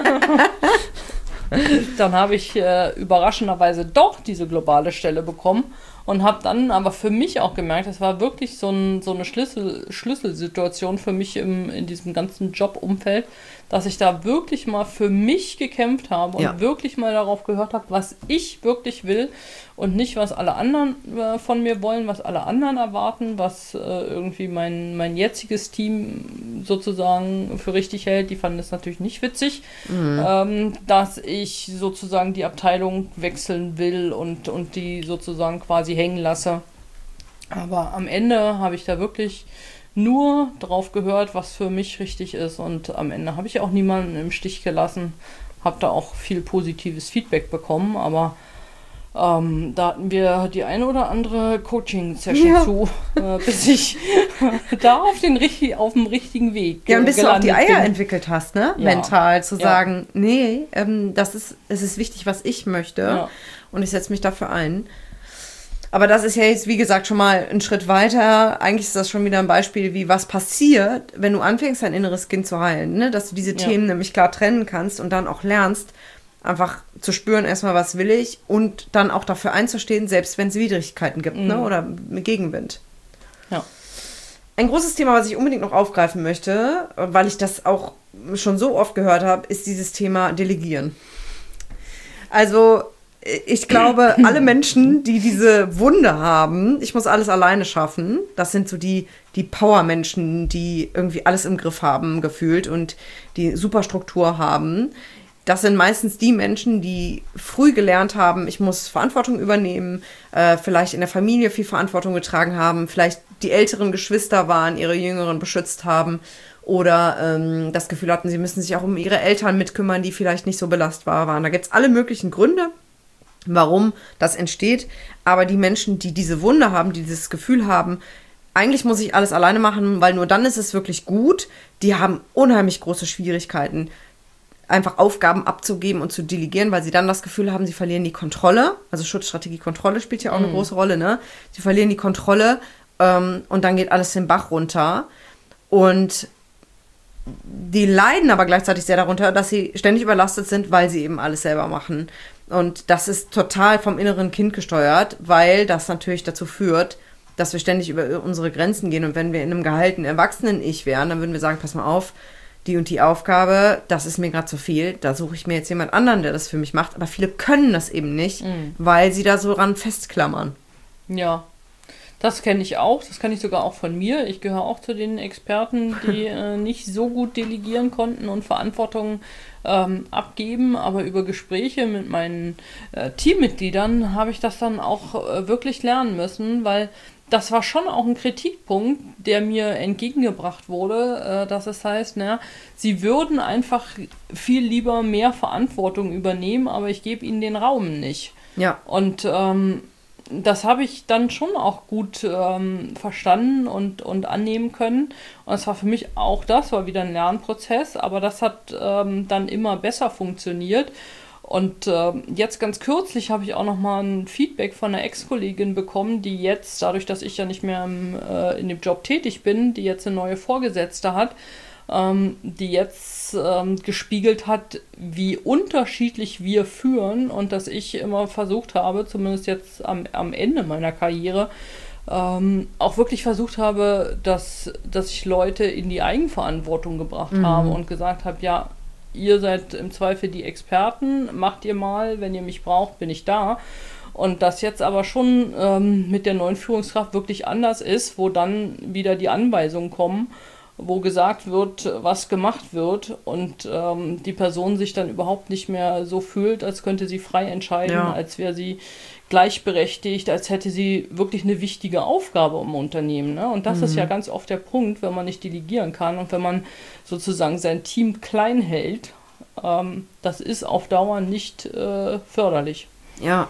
B: dann habe ich äh, überraschenderweise doch diese globale Stelle bekommen und habe dann aber für mich auch gemerkt, das war wirklich so, ein, so eine Schlüssel, Schlüsselsituation für mich im, in diesem ganzen Jobumfeld, dass ich da wirklich mal für mich gekämpft habe und
A: Ja.
B: wirklich mal darauf gehört habe, was ich wirklich will und nicht, was alle anderen äh, von mir wollen, was alle anderen erwarten, was äh, irgendwie mein, mein jetziges Team sozusagen für richtig hält. Die fanden es natürlich nicht witzig,
A: Mhm.
B: ähm, dass ich sozusagen die Abteilung wechseln will und, und die sozusagen quasi hängen lasse. Aber am Ende habe ich da wirklich nur drauf gehört, was für mich richtig ist, und am Ende habe ich auch niemanden im Stich gelassen, habe da auch viel positives Feedback bekommen, aber ähm, da hatten wir die eine oder andere Coaching-Session
A: Ja.
B: zu, äh, bis ich da auf, den, richtig- auf dem richtigen Weg
A: Ja, und bis du auch die
B: gelandet
A: Eier
B: bin.
A: entwickelt hast, ne?
B: Ja.
A: Mental, zu
B: Ja.
A: sagen, nee, ähm, das ist, es ist wichtig, was ich möchte,
B: Ja.
A: und ich setze mich dafür ein. Aber das ist ja jetzt, wie gesagt, schon mal ein Schritt weiter. Eigentlich ist das schon wieder ein Beispiel, wie was passiert, wenn du anfängst, dein inneres Kind zu heilen, ne? Dass du diese
B: Ja.
A: Themen nämlich klar trennen kannst und dann auch lernst, einfach zu spüren, erstmal, was will ich, und dann auch dafür einzustehen, selbst wenn es Widrigkeiten gibt,
B: Mhm.
A: ne? Oder Gegenwind.
B: Ja.
A: Ein großes Thema, was ich unbedingt noch aufgreifen möchte, weil ich das auch schon so oft gehört habe, ist dieses Thema Delegieren. Also ich glaube, alle Menschen, die diese Wunde haben, ich muss alles alleine schaffen, das sind so die, die Power-Menschen, die irgendwie alles im Griff haben, gefühlt, und die Superstruktur haben. Das sind meistens die Menschen, die früh gelernt haben, ich muss Verantwortung übernehmen, äh, vielleicht in der Familie viel Verantwortung getragen haben, vielleicht die älteren Geschwister waren, ihre Jüngeren beschützt haben, oder ähm, das Gefühl hatten, sie müssen sich auch um ihre Eltern mitkümmern, die vielleicht nicht so belastbar waren. Da gibt es alle möglichen Gründe, warum das entsteht. Aber die Menschen, die diese Wunde haben, die dieses Gefühl haben, eigentlich muss ich alles alleine machen, weil nur dann ist es wirklich gut, die haben unheimlich große Schwierigkeiten, einfach Aufgaben abzugeben und zu delegieren, weil sie dann das Gefühl haben, sie verlieren die Kontrolle. Also Schutzstrategie, Kontrolle spielt ja auch eine große Rolle, ne? Sie verlieren die Kontrolle ähm, und dann geht alles den Bach runter. Und die leiden aber gleichzeitig sehr darunter, dass sie ständig überlastet sind, weil sie eben alles selber machen. Und das ist total vom inneren Kind gesteuert, weil das natürlich dazu führt, dass wir ständig über unsere Grenzen gehen. Und wenn wir in einem geheilten Erwachsenen-Ich wären, dann würden wir sagen, pass mal auf, die und die Aufgabe, das ist mir gerade zu viel, da suche ich mir jetzt jemand anderen, der das für mich macht. Aber viele können das eben nicht,
B: Mhm.
A: weil sie da so ran festklammern.
B: Ja, das kenne ich auch. Das kenne ich sogar auch von mir. Ich gehöre auch zu den Experten, die äh, nicht so gut delegieren konnten und Verantwortung ähm, abgeben. Aber über Gespräche mit meinen äh, Teammitgliedern habe ich das dann auch äh, wirklich lernen müssen, weil das war schon auch ein Kritikpunkt, der mir entgegengebracht wurde, äh, dass es heißt, naja, sie würden einfach viel lieber mehr Verantwortung übernehmen, aber ich gebe ihnen den Raum nicht.
A: Ja.
B: Und ähm, das habe ich dann schon auch gut ähm, verstanden und, und annehmen können. Und es war für mich auch das, war wieder ein Lernprozess, aber das hat ähm, dann immer besser funktioniert. Und äh, jetzt ganz kürzlich habe ich auch nochmal ein Feedback von einer Ex-Kollegin bekommen, die jetzt, dadurch, dass ich ja nicht mehr im, äh, in dem Job tätig bin, die jetzt eine neue Vorgesetzte hat, ähm, die jetzt ähm, gespiegelt hat, wie unterschiedlich wir führen und dass ich immer versucht habe, zumindest jetzt am, am Ende meiner Karriere, ähm, auch wirklich versucht habe, dass, dass ich Leute in die Eigenverantwortung gebracht mhm. habe und gesagt habe, ja, ihr seid im Zweifel die Experten, macht ihr mal, wenn ihr mich braucht, bin ich da. Und das jetzt aber schon ähm, mit der neuen Führungskraft wirklich anders ist, wo dann wieder die Anweisungen kommen, wo gesagt wird, was gemacht wird und ähm, die Person sich dann überhaupt nicht mehr so fühlt, als könnte sie frei entscheiden, ja. als wäre sie gleichberechtigt, als hätte sie wirklich eine wichtige Aufgabe im Unternehmen. Ne? Und das mhm. ist ja ganz oft der Punkt, wenn man nicht delegieren kann und wenn man sozusagen sein Team klein hält, ähm, das ist auf Dauer nicht äh, förderlich.
A: Ja.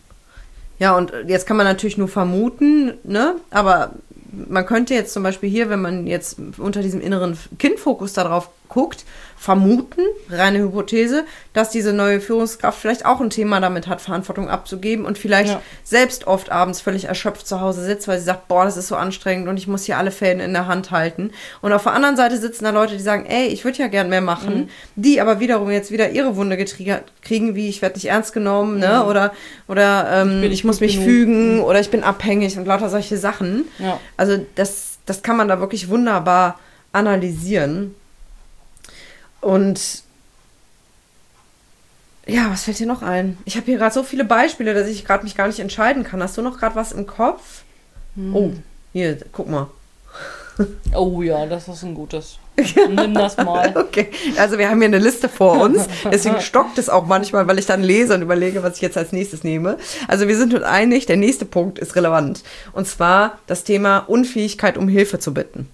A: Ja, und jetzt kann man natürlich nur vermuten, ne? Aber man könnte jetzt zum Beispiel hier, wenn man jetzt unter diesem inneren Kindfokus darauf guckt, vermuten, reine Hypothese, dass diese neue Führungskraft vielleicht auch ein Thema damit hat, Verantwortung abzugeben und vielleicht ja. selbst oft abends völlig erschöpft zu Hause sitzt, weil sie sagt, boah, das ist so anstrengend und ich muss hier alle Fäden in der Hand halten. Und auf der anderen Seite sitzen da Leute, die sagen, ey, ich würde ja gern mehr machen, mhm. die aber wiederum jetzt wieder ihre Wunde getriggert kriegen, wie ich werde nicht ernst genommen, mhm. ne? oder, oder ähm, ich, ich muss mich genug. fügen mhm. oder ich bin abhängig und lauter solche Sachen. Ja. Also das, das kann man da wirklich wunderbar analysieren. Und ja, was fällt dir noch ein? Ich habe hier gerade so viele Beispiele, dass ich gerade mich gar nicht entscheiden kann. Hast du noch gerade was im Kopf? Hm. Oh, hier, guck mal.
B: Oh ja, das ist ein gutes. Nimm das mal.
A: Okay, also wir haben hier eine Liste vor uns. Deswegen stockt es auch manchmal, weil ich dann lese und überlege, was ich jetzt als nächstes nehme. Also wir sind uns einig, der nächste Punkt ist relevant. Und zwar das Thema Unfähigkeit, um Hilfe zu bitten.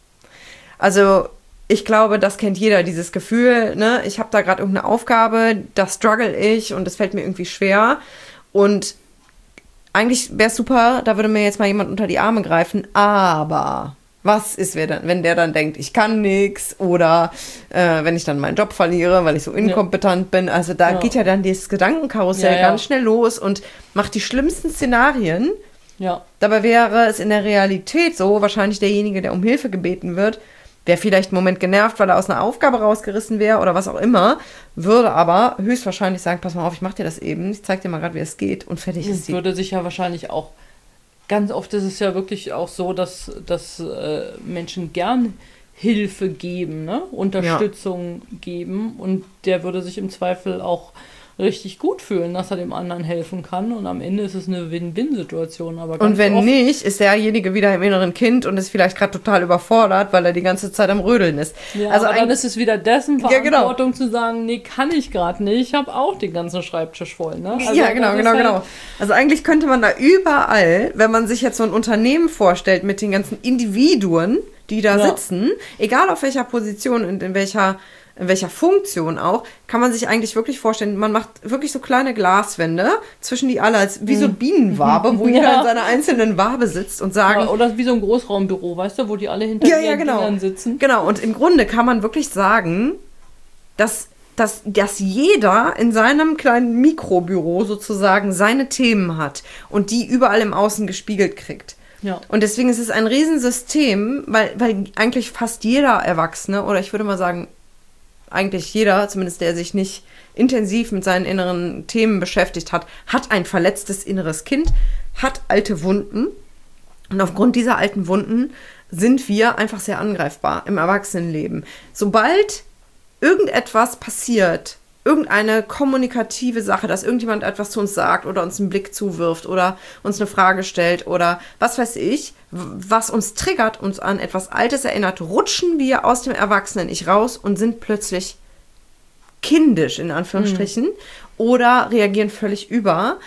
A: Also ich glaube, das kennt jeder, dieses Gefühl, ne? Ich habe da gerade irgendeine Aufgabe, da struggle ich und es fällt mir irgendwie schwer. Und eigentlich wäre es super, da würde mir jetzt mal jemand unter die Arme greifen, aber was ist, wenn der dann denkt, ich kann nichts oder äh, wenn ich dann meinen Job verliere, weil ich so inkompetent ja. bin. Also da ja. geht ja dann dieses Gedankenkarussell ja, ja. ganz schnell los und macht die schlimmsten Szenarien. Ja. Dabei wäre es in der Realität so, wahrscheinlich derjenige, der um Hilfe gebeten wird, wäre vielleicht einen Moment genervt, weil er aus einer Aufgabe rausgerissen wäre oder was auch immer, würde aber höchstwahrscheinlich sagen, pass mal auf, ich mach dir das eben, ich zeig dir mal gerade, wie es geht und fertig ist sie.
B: Würde sich ja wahrscheinlich auch, ganz oft ist es ja wirklich auch so, dass, dass äh, Menschen gern Hilfe geben, ne? Unterstützung ja. geben und der würde sich im Zweifel auch richtig gut fühlen, dass er dem anderen helfen kann und am Ende ist es eine Win-Win-Situation. Aber ganz
A: und wenn
B: oft
A: nicht, ist derjenige wieder im inneren Kind und ist vielleicht gerade total überfordert, weil er die ganze Zeit am Rödeln ist.
B: Ja, also aber dann ist es wieder dessen Verantwortung ja, genau. zu sagen, nee, kann ich gerade nicht, ich habe auch den ganzen Schreibtisch voll. Ne? Also
A: ja, genau, genau, halt genau. Also eigentlich könnte man da überall, wenn man sich jetzt so ein Unternehmen vorstellt mit den ganzen Individuen, die da ja. sitzen, egal auf welcher Position und in welcher in welcher Funktion auch, kann man sich eigentlich wirklich vorstellen, man macht wirklich so kleine Glaswände zwischen die alle, als wie so Bienenwabe, wo ja. jeder in seiner einzelnen Wabe sitzt und sagen...
B: Ja, oder wie so ein Großraumbüro, weißt du, wo die alle hinter
A: ja,
B: ihren
A: ja, genau.
B: Dingern sitzen.
A: Genau, und im Grunde kann man wirklich sagen, dass, dass, dass jeder in seinem kleinen Mikrobüro sozusagen seine Themen hat und die überall im Außen gespiegelt kriegt. Ja. Und deswegen ist es ein Riesensystem, weil, weil eigentlich fast jeder Erwachsene, oder ich würde mal sagen, eigentlich jeder, zumindest der sich nicht intensiv mit seinen inneren Themen beschäftigt hat, hat ein verletztes inneres Kind, hat alte Wunden. Und aufgrund dieser alten Wunden sind wir einfach sehr angreifbar im Erwachsenenleben. Sobald irgendetwas passiert, irgendeine kommunikative Sache, dass irgendjemand etwas zu uns sagt oder uns einen Blick zuwirft oder uns eine Frage stellt oder was weiß ich, was uns triggert, uns an etwas Altes erinnert, rutschen wir aus dem Erwachsenen-Ich raus und sind plötzlich kindisch, in Anführungsstrichen, mhm. oder reagieren völlig über.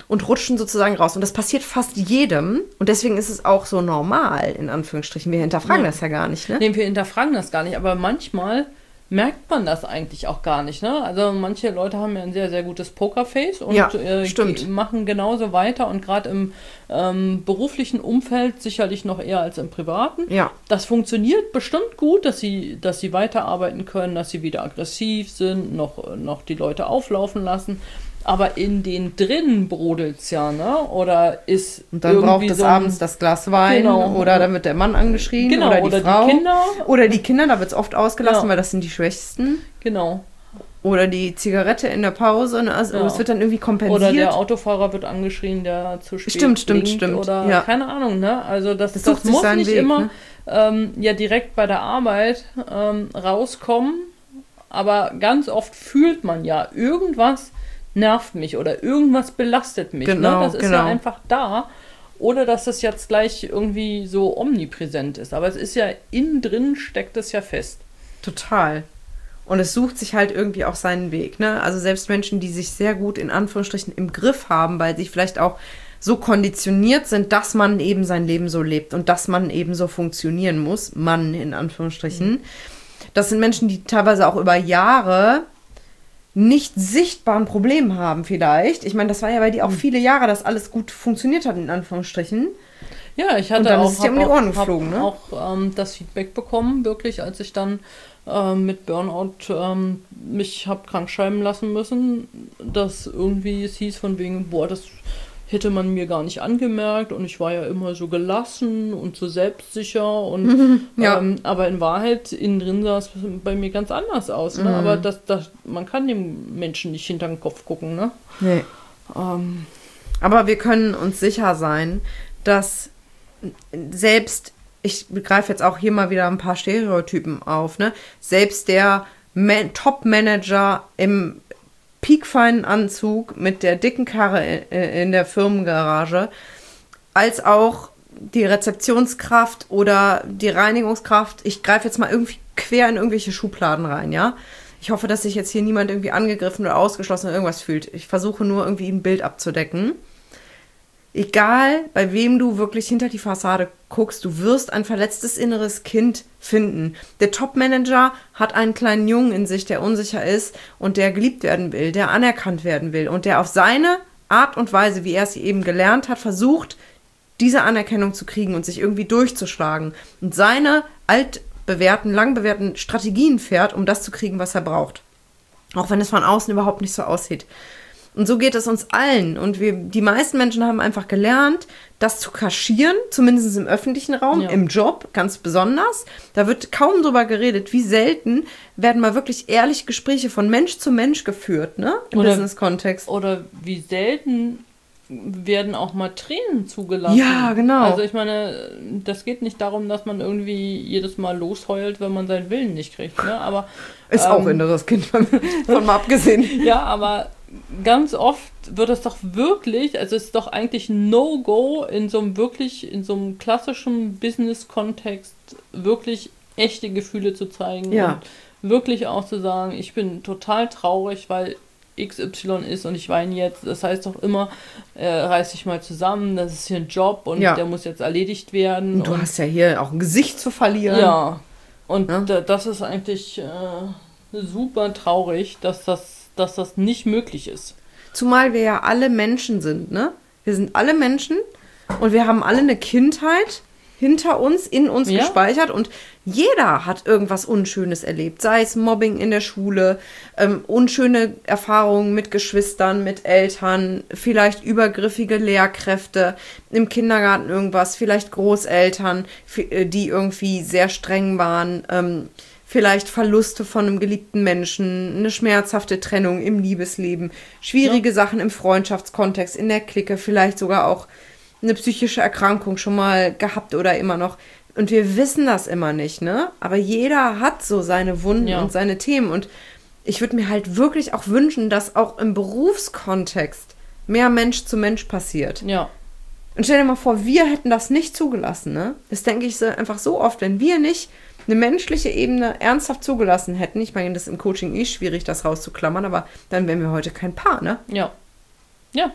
A: und rutschen sozusagen raus. Und das passiert fast jedem. Und deswegen ist es auch so normal, in Anführungsstrichen. Wir hinterfragen ja. das ja gar nicht, ne?
B: Nee, wir hinterfragen das gar nicht. Aber manchmal merkt man das eigentlich auch gar nicht, ne? Also manche Leute haben ja ein sehr, sehr gutes Pokerface und
A: ja,
B: äh,
A: stimmt.
B: machen genauso weiter und gerade im ähm, beruflichen Umfeld sicherlich noch eher als im privaten.
A: Ja.
B: Das funktioniert bestimmt gut, dass sie, dass sie weiterarbeiten können, dass sie wieder aggressiv sind, noch, noch die Leute auflaufen lassen. Aber in den drinnen brodelt's ja, ne? Oder ist
A: und dann
B: irgendwie
A: braucht es
B: so ein,
A: abends das Glas Wein
B: genau.
A: oder dann wird der Mann angeschrien
B: genau,
A: oder die
B: oder
A: Frau.
B: Die Kinder.
A: Oder die Kinder, da wird es oft ausgelassen,
B: ja.
A: weil das sind die Schwächsten.
B: Genau.
A: Oder die Zigarette in der Pause, ne? Also
B: ja.
A: es wird dann irgendwie kompensiert.
B: Oder der Autofahrer wird angeschrien, der zu spät
A: Stimmt, stimmt,
B: blinkt
A: stimmt.
B: Oder
A: ja.
B: keine Ahnung, ne? Also das,
A: das,
B: das
A: das
B: muss nicht
A: Weg,
B: immer
A: ne?
B: ähm, ja direkt bei der Arbeit ähm, rauskommen. Aber ganz oft fühlt man ja, irgendwas nervt mich oder irgendwas belastet mich.
A: Genau,
B: ne? Das ist
A: genau.
B: ja einfach da. Ohne dass es jetzt gleich irgendwie so omnipräsent ist. Aber es ist ja innen drin, steckt es ja fest.
A: Total. Und es sucht sich halt irgendwie auch seinen Weg. Ne? Also selbst Menschen, die sich sehr gut in Anführungsstrichen im Griff haben, weil sie vielleicht auch so konditioniert sind, dass man eben sein Leben so lebt und dass man eben so funktionieren muss. Mann in Anführungsstrichen. Mhm. Das sind Menschen, die teilweise auch über Jahre nicht sichtbar ein Problem haben vielleicht. Ich meine, das war ja bei dir auch viele Jahre, dass alles gut funktioniert hat, in Anführungsstrichen.
B: Ja, ich hatte
A: und dann
B: auch,
A: ist es dir um die Ohren
B: auch,
A: geflogen, ne?
B: auch ähm, das Feedback bekommen, wirklich, als ich dann ähm, mit Burnout ähm, mich habe krank schreiben lassen müssen, dass irgendwie es hieß von wegen, boah, das hätte man mir gar nicht angemerkt und ich war ja immer so gelassen und so selbstsicher und
A: ja.
B: ähm, aber in Wahrheit innen drin sah es bei mir ganz anders aus. Ne? Mhm. Aber das, das, man kann dem Menschen nicht hinter den Kopf gucken. Ne?
A: Nee.
B: Ähm,
A: aber wir können uns sicher sein, dass selbst, ich greife jetzt auch hier mal wieder ein paar Stereotypen auf, ne? Selbst der Man- Top-Manager im piekfeinen Anzug mit der dicken Karre in der Firmengarage, als auch die Rezeptionskraft oder die Reinigungskraft. Ich greife jetzt mal irgendwie quer in irgendwelche Schubladen rein, ja. Ich hoffe, dass sich jetzt hier niemand irgendwie angegriffen oder ausgeschlossen oder irgendwas fühlt. Ich versuche nur irgendwie ein Bild abzudecken. Egal, bei wem du wirklich hinter die Fassade guckst, du wirst ein verletztes inneres Kind finden. Der Top-Manager hat einen kleinen Jungen in sich, der unsicher ist und der geliebt werden will, der anerkannt werden will und der auf seine Art und Weise, wie er es eben gelernt hat, versucht, diese Anerkennung zu kriegen und sich irgendwie durchzuschlagen und seine altbewährten, langbewährten Strategien fährt, um das zu kriegen, was er braucht. Auch wenn es von außen überhaupt nicht so aussieht. Und so geht es uns allen. Und wir, die meisten Menschen haben einfach gelernt, das zu kaschieren, zumindest im öffentlichen Raum, ja. Im Job ganz besonders. Da wird kaum drüber geredet, wie selten werden mal wirklich ehrlich Gespräche von Mensch zu Mensch geführt, ne? Im
B: oder,
A: Business-Kontext.
B: Oder wie selten werden auch mal Tränen zugelassen.
A: Ja, genau.
B: Also ich meine, das geht nicht darum, dass man irgendwie jedes Mal losheult, wenn man seinen Willen nicht kriegt, ne? Aber
A: ist ähm, auch inneres Kind von, von mal abgesehen.
B: Ja, aber ganz oft wird es doch wirklich, also es ist doch eigentlich ein No-Go in so einem wirklich, in so einem klassischen Business-Kontext wirklich echte Gefühle zu zeigen.
A: Ja.
B: Und wirklich auch zu sagen, ich bin total traurig, weil X Y ist und ich weine jetzt. Das heißt doch immer, äh, reiß dich mal zusammen, das ist hier ein Job und ja. der muss jetzt erledigt werden.
A: Und du
B: und,
A: hast ja hier auch ein Gesicht zu verlieren.
B: Ja, und
A: ja?
B: d- das ist eigentlich äh, super traurig, dass das dass das nicht möglich ist.
A: Zumal wir ja alle Menschen sind, ne? Wir sind alle Menschen und wir haben alle eine Kindheit hinter uns, in uns ja. gespeichert und jeder hat irgendwas Unschönes erlebt, sei es Mobbing in der Schule, ähm, unschöne Erfahrungen mit Geschwistern, mit Eltern, vielleicht übergriffige Lehrkräfte, im Kindergarten irgendwas, vielleicht Großeltern, die irgendwie sehr streng waren, ähm, vielleicht Verluste von einem geliebten Menschen, eine schmerzhafte Trennung im Liebesleben, schwierige ja. Sachen im Freundschaftskontext, in der Clique, vielleicht sogar auch eine psychische Erkrankung schon mal gehabt oder immer noch. Und wir wissen das immer nicht, ne? Aber jeder hat so seine Wunden ja. und seine Themen. Und ich würde mir halt wirklich auch wünschen, dass auch im Berufskontext mehr Mensch zu Mensch passiert.
B: Ja.
A: Und stell dir mal vor, wir hätten das nicht zugelassen, ne? Das denke ich so einfach so oft, wenn wir nicht eine menschliche Ebene ernsthaft zugelassen hätten. Ich meine, das ist im Coaching eh schwierig, das rauszuklammern, aber dann wären wir heute kein Paar, ne?
B: Ja. Ja.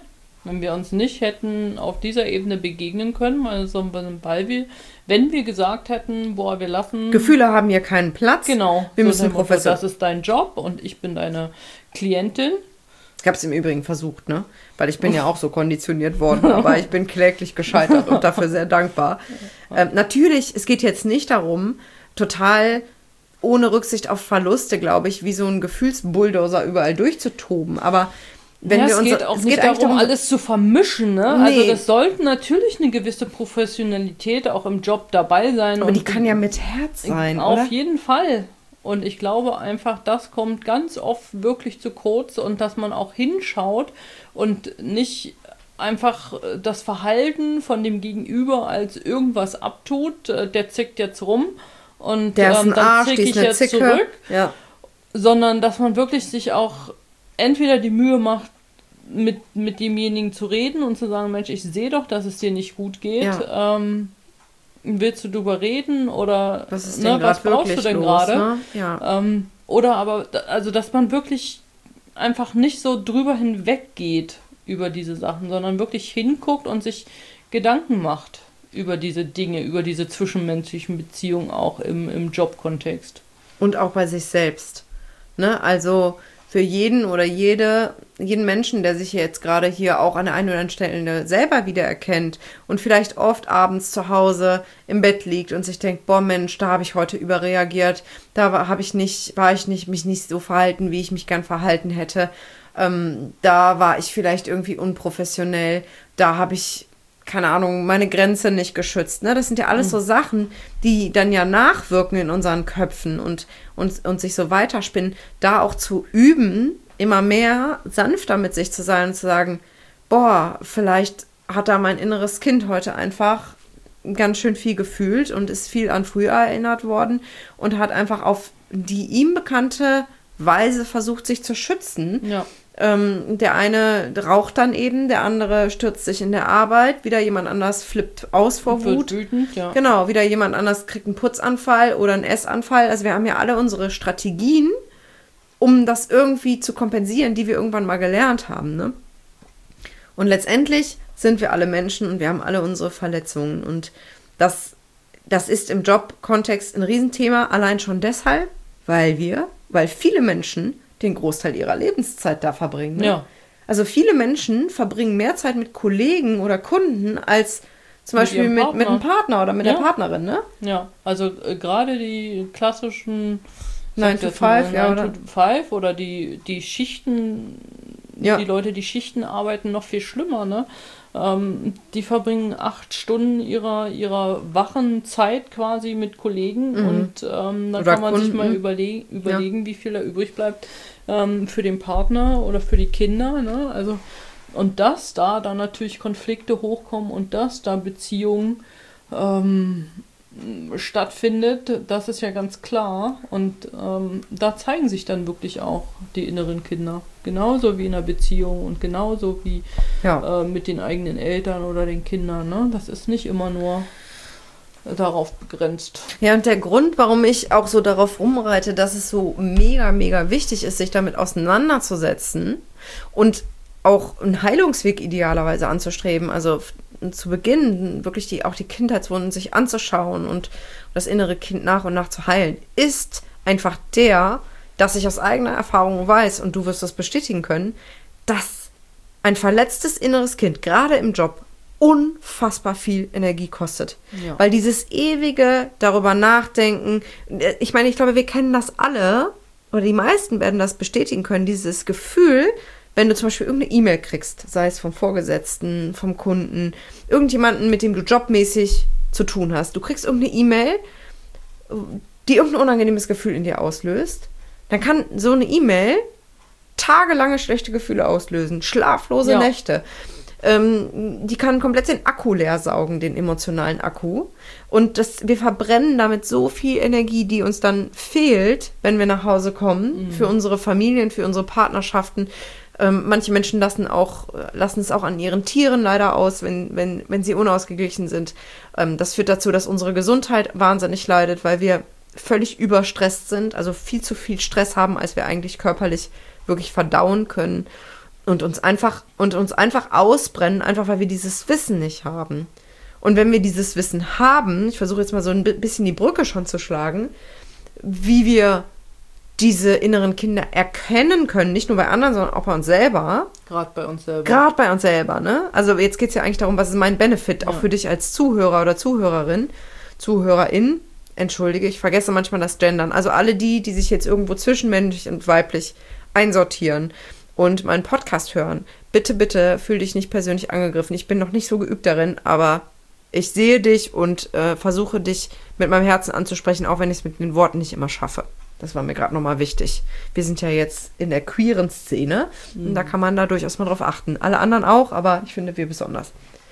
B: wenn wir uns nicht hätten auf dieser Ebene begegnen können, also weil wir, wenn wir gesagt hätten, boah, wir lassen...
A: Gefühle haben hier keinen Platz.
B: Genau.
A: Wir
B: so
A: müssen Professor...
B: Das ist dein Job und ich bin deine Klientin.
A: Ich habe es im Übrigen versucht, ne? Weil ich bin ja auch so konditioniert worden, aber ich bin kläglich gescheitert und dafür sehr dankbar. Ähm, natürlich, es geht jetzt nicht darum, total ohne Rücksicht auf Verluste, glaube ich, wie so ein Gefühlsbulldozer überall durchzutoben. Aber wenn
B: ja,
A: wir
B: es
A: uns,
B: geht auch
A: es
B: nicht
A: geht
B: darum,
A: darum,
B: alles zu vermischen, ne?
A: Nee.
B: Also das sollte natürlich eine gewisse Professionalität auch im Job dabei sein.
A: Aber
B: und
A: die kann ja mit Herz sein,
B: auf
A: oder?
B: jeden Fall. Und ich glaube einfach, das kommt ganz oft wirklich zu kurz und dass man auch hinschaut und nicht einfach das Verhalten von dem Gegenüber als irgendwas abtut, der zickt jetzt rum und
A: Der ist ein
B: ähm, dann
A: Arsch,
B: zick
A: die ist
B: ich
A: eine
B: jetzt
A: Zicke.
B: zurück,
A: Ja.
B: sondern dass man wirklich sich auch entweder die Mühe macht, mit, mit demjenigen zu reden und zu sagen, Mensch, ich sehe doch, dass es dir nicht gut geht,
A: Ja.
B: ähm, willst du drüber reden oder
A: Was ist
B: ne,
A: denn
B: was
A: grad
B: brauchst du
A: wirklich
B: denn
A: los,
B: gerade?
A: ne? Ja.
B: Ähm, oder aber, also dass man wirklich einfach nicht so drüber hinweg geht über diese Sachen, sondern wirklich hinguckt und sich Gedanken macht über diese Dinge, über diese zwischenmenschlichen Beziehungen auch im, im Jobkontext.
A: Und auch bei sich selbst. Ne? Also für jeden oder jede, jeden Menschen, der sich jetzt gerade hier auch an der einen oder anderen Stelle selber wiedererkennt und vielleicht oft abends zu Hause im Bett liegt und sich denkt, boah Mensch, da habe ich heute überreagiert, da war, habe ich nicht, war ich nicht, mich nicht so verhalten, wie ich mich gern verhalten hätte. Ähm, da war ich vielleicht irgendwie unprofessionell, da habe ich, keine Ahnung, meine Grenze nicht geschützt. Ne? Das sind ja alles so Sachen, die dann ja nachwirken in unseren Köpfen und, und, und sich so weiterspinnen. Da auch zu üben, immer mehr sanfter mit sich zu sein und zu sagen, boah, vielleicht hat da mein inneres Kind heute einfach ganz schön viel gefühlt und ist viel an früher erinnert worden und hat einfach auf die ihm bekannte Weise versucht, sich zu schützen.
B: Ja.
A: Ähm, der eine raucht dann eben, der andere stürzt sich in der Arbeit, wieder jemand anders flippt aus vor Wut.
B: Wird wütend, ja.
A: Genau, wieder jemand anders kriegt einen Putzanfall oder einen Essanfall. Also wir haben ja alle unsere Strategien, um das irgendwie zu kompensieren, die wir irgendwann mal gelernt haben. Ne? Und letztendlich sind wir alle Menschen und wir haben alle unsere Verletzungen. Und das, das ist im Jobkontext ein Riesenthema, allein schon deshalb, weil wir, weil viele Menschen den Großteil ihrer Lebenszeit da verbringen. Ne?
B: Ja.
A: Also viele Menschen verbringen mehr Zeit mit Kollegen oder Kunden als zum
B: Mit
A: Beispiel
B: ihrem
A: mit,
B: Partner.
A: mit einem Partner oder mit
B: Ja.
A: der Partnerin, ne?
B: Ja, also äh, gerade die klassischen
A: Nine to five, ja, oder?
B: Nine to five oder die, die Schichten,
A: Ja.
B: die Leute, die Schichten arbeiten, noch viel schlimmer, ne? Ähm, die verbringen acht Stunden ihrer, ihrer wachen Zeit quasi mit Kollegen
A: Mhm.
B: und ähm, dann
A: Oder
B: kann man sich
A: Kunden.
B: mal überle- überlegen, wie viel da übrig bleibt ähm, für den Partner oder für die Kinder, ne? Also und dass da dann natürlich Konflikte hochkommen und dass da Beziehungen ähm, stattfindet, das ist ja ganz klar. Und ähm, da zeigen sich dann wirklich auch die inneren Kinder. Genauso wie in einer Beziehung und genauso wie
A: Ja.
B: äh, mit den eigenen Eltern oder den Kindern. Ne? Das ist nicht immer nur darauf begrenzt.
A: Ja, und der Grund, warum ich auch so darauf rumreite, dass es so mega, mega wichtig ist, sich damit auseinanderzusetzen und auch einen Heilungsweg idealerweise anzustreben, also f- zu Beginn wirklich die, auch die Kindheitswunden sich anzuschauen und das innere Kind nach und nach zu heilen, ist einfach der, dass ich aus eigener Erfahrung weiß, und du wirst das bestätigen können, dass ein verletztes inneres Kind, gerade im Job, unfassbar viel Energie kostet.
B: Ja.
A: Weil dieses ewige darüber nachdenken, ich meine, ich glaube, wir kennen das alle, oder die meisten werden das bestätigen können, dieses Gefühl, wenn du zum Beispiel irgendeine E-Mail kriegst, sei es vom Vorgesetzten, vom Kunden, irgendjemanden, mit dem du jobmäßig zu tun hast. Du kriegst irgendeine E-Mail, die irgendein unangenehmes Gefühl in dir auslöst. Dann kann so eine E-Mail tagelange schlechte Gefühle auslösen, schlaflose
B: Ja.
A: Nächte. Ähm, die kann komplett den Akku leer saugen, den emotionalen Akku. Und das, wir verbrennen damit so viel Energie, die uns dann fehlt, wenn wir nach Hause kommen,
B: Mhm.
A: für unsere Familien, für unsere Partnerschaften. Ähm, manche Menschen lassen auch, lassen es auch an ihren Tieren leider aus, wenn, wenn, wenn sie unausgeglichen sind. Ähm, das führt dazu, dass unsere Gesundheit wahnsinnig leidet, weil wir völlig überstresst sind, also viel zu viel Stress haben, als wir eigentlich körperlich wirklich verdauen können. Und uns einfach, und uns einfach ausbrennen, einfach weil wir dieses Wissen nicht haben. Und wenn wir dieses Wissen haben, ich versuche jetzt mal so ein bisschen die Brücke schon zu schlagen, wie wir diese inneren Kinder erkennen können, nicht nur bei anderen, sondern auch bei uns selber.
B: Gerade bei uns selber.
A: Gerade bei uns selber, ne? Also jetzt geht es ja eigentlich darum, was ist mein Benefit,
B: Ja.
A: auch für dich als Zuhörer oder Zuhörerin, Zuhörerin, entschuldige, ich vergesse manchmal das Gendern. Also alle die, die sich jetzt irgendwo zwischen männlich und weiblich einsortieren und meinen Podcast hören, bitte, bitte fühl dich nicht persönlich angegriffen. Ich bin noch nicht so geübt darin, aber ich sehe dich und äh, versuche dich mit meinem Herzen anzusprechen, auch wenn ich es mit den Worten nicht immer schaffe. Das war mir gerade nochmal wichtig. Wir sind ja jetzt in der queeren Szene mhm. und da kann man da durchaus mal drauf achten. Alle anderen auch, aber ich finde, wir besonders.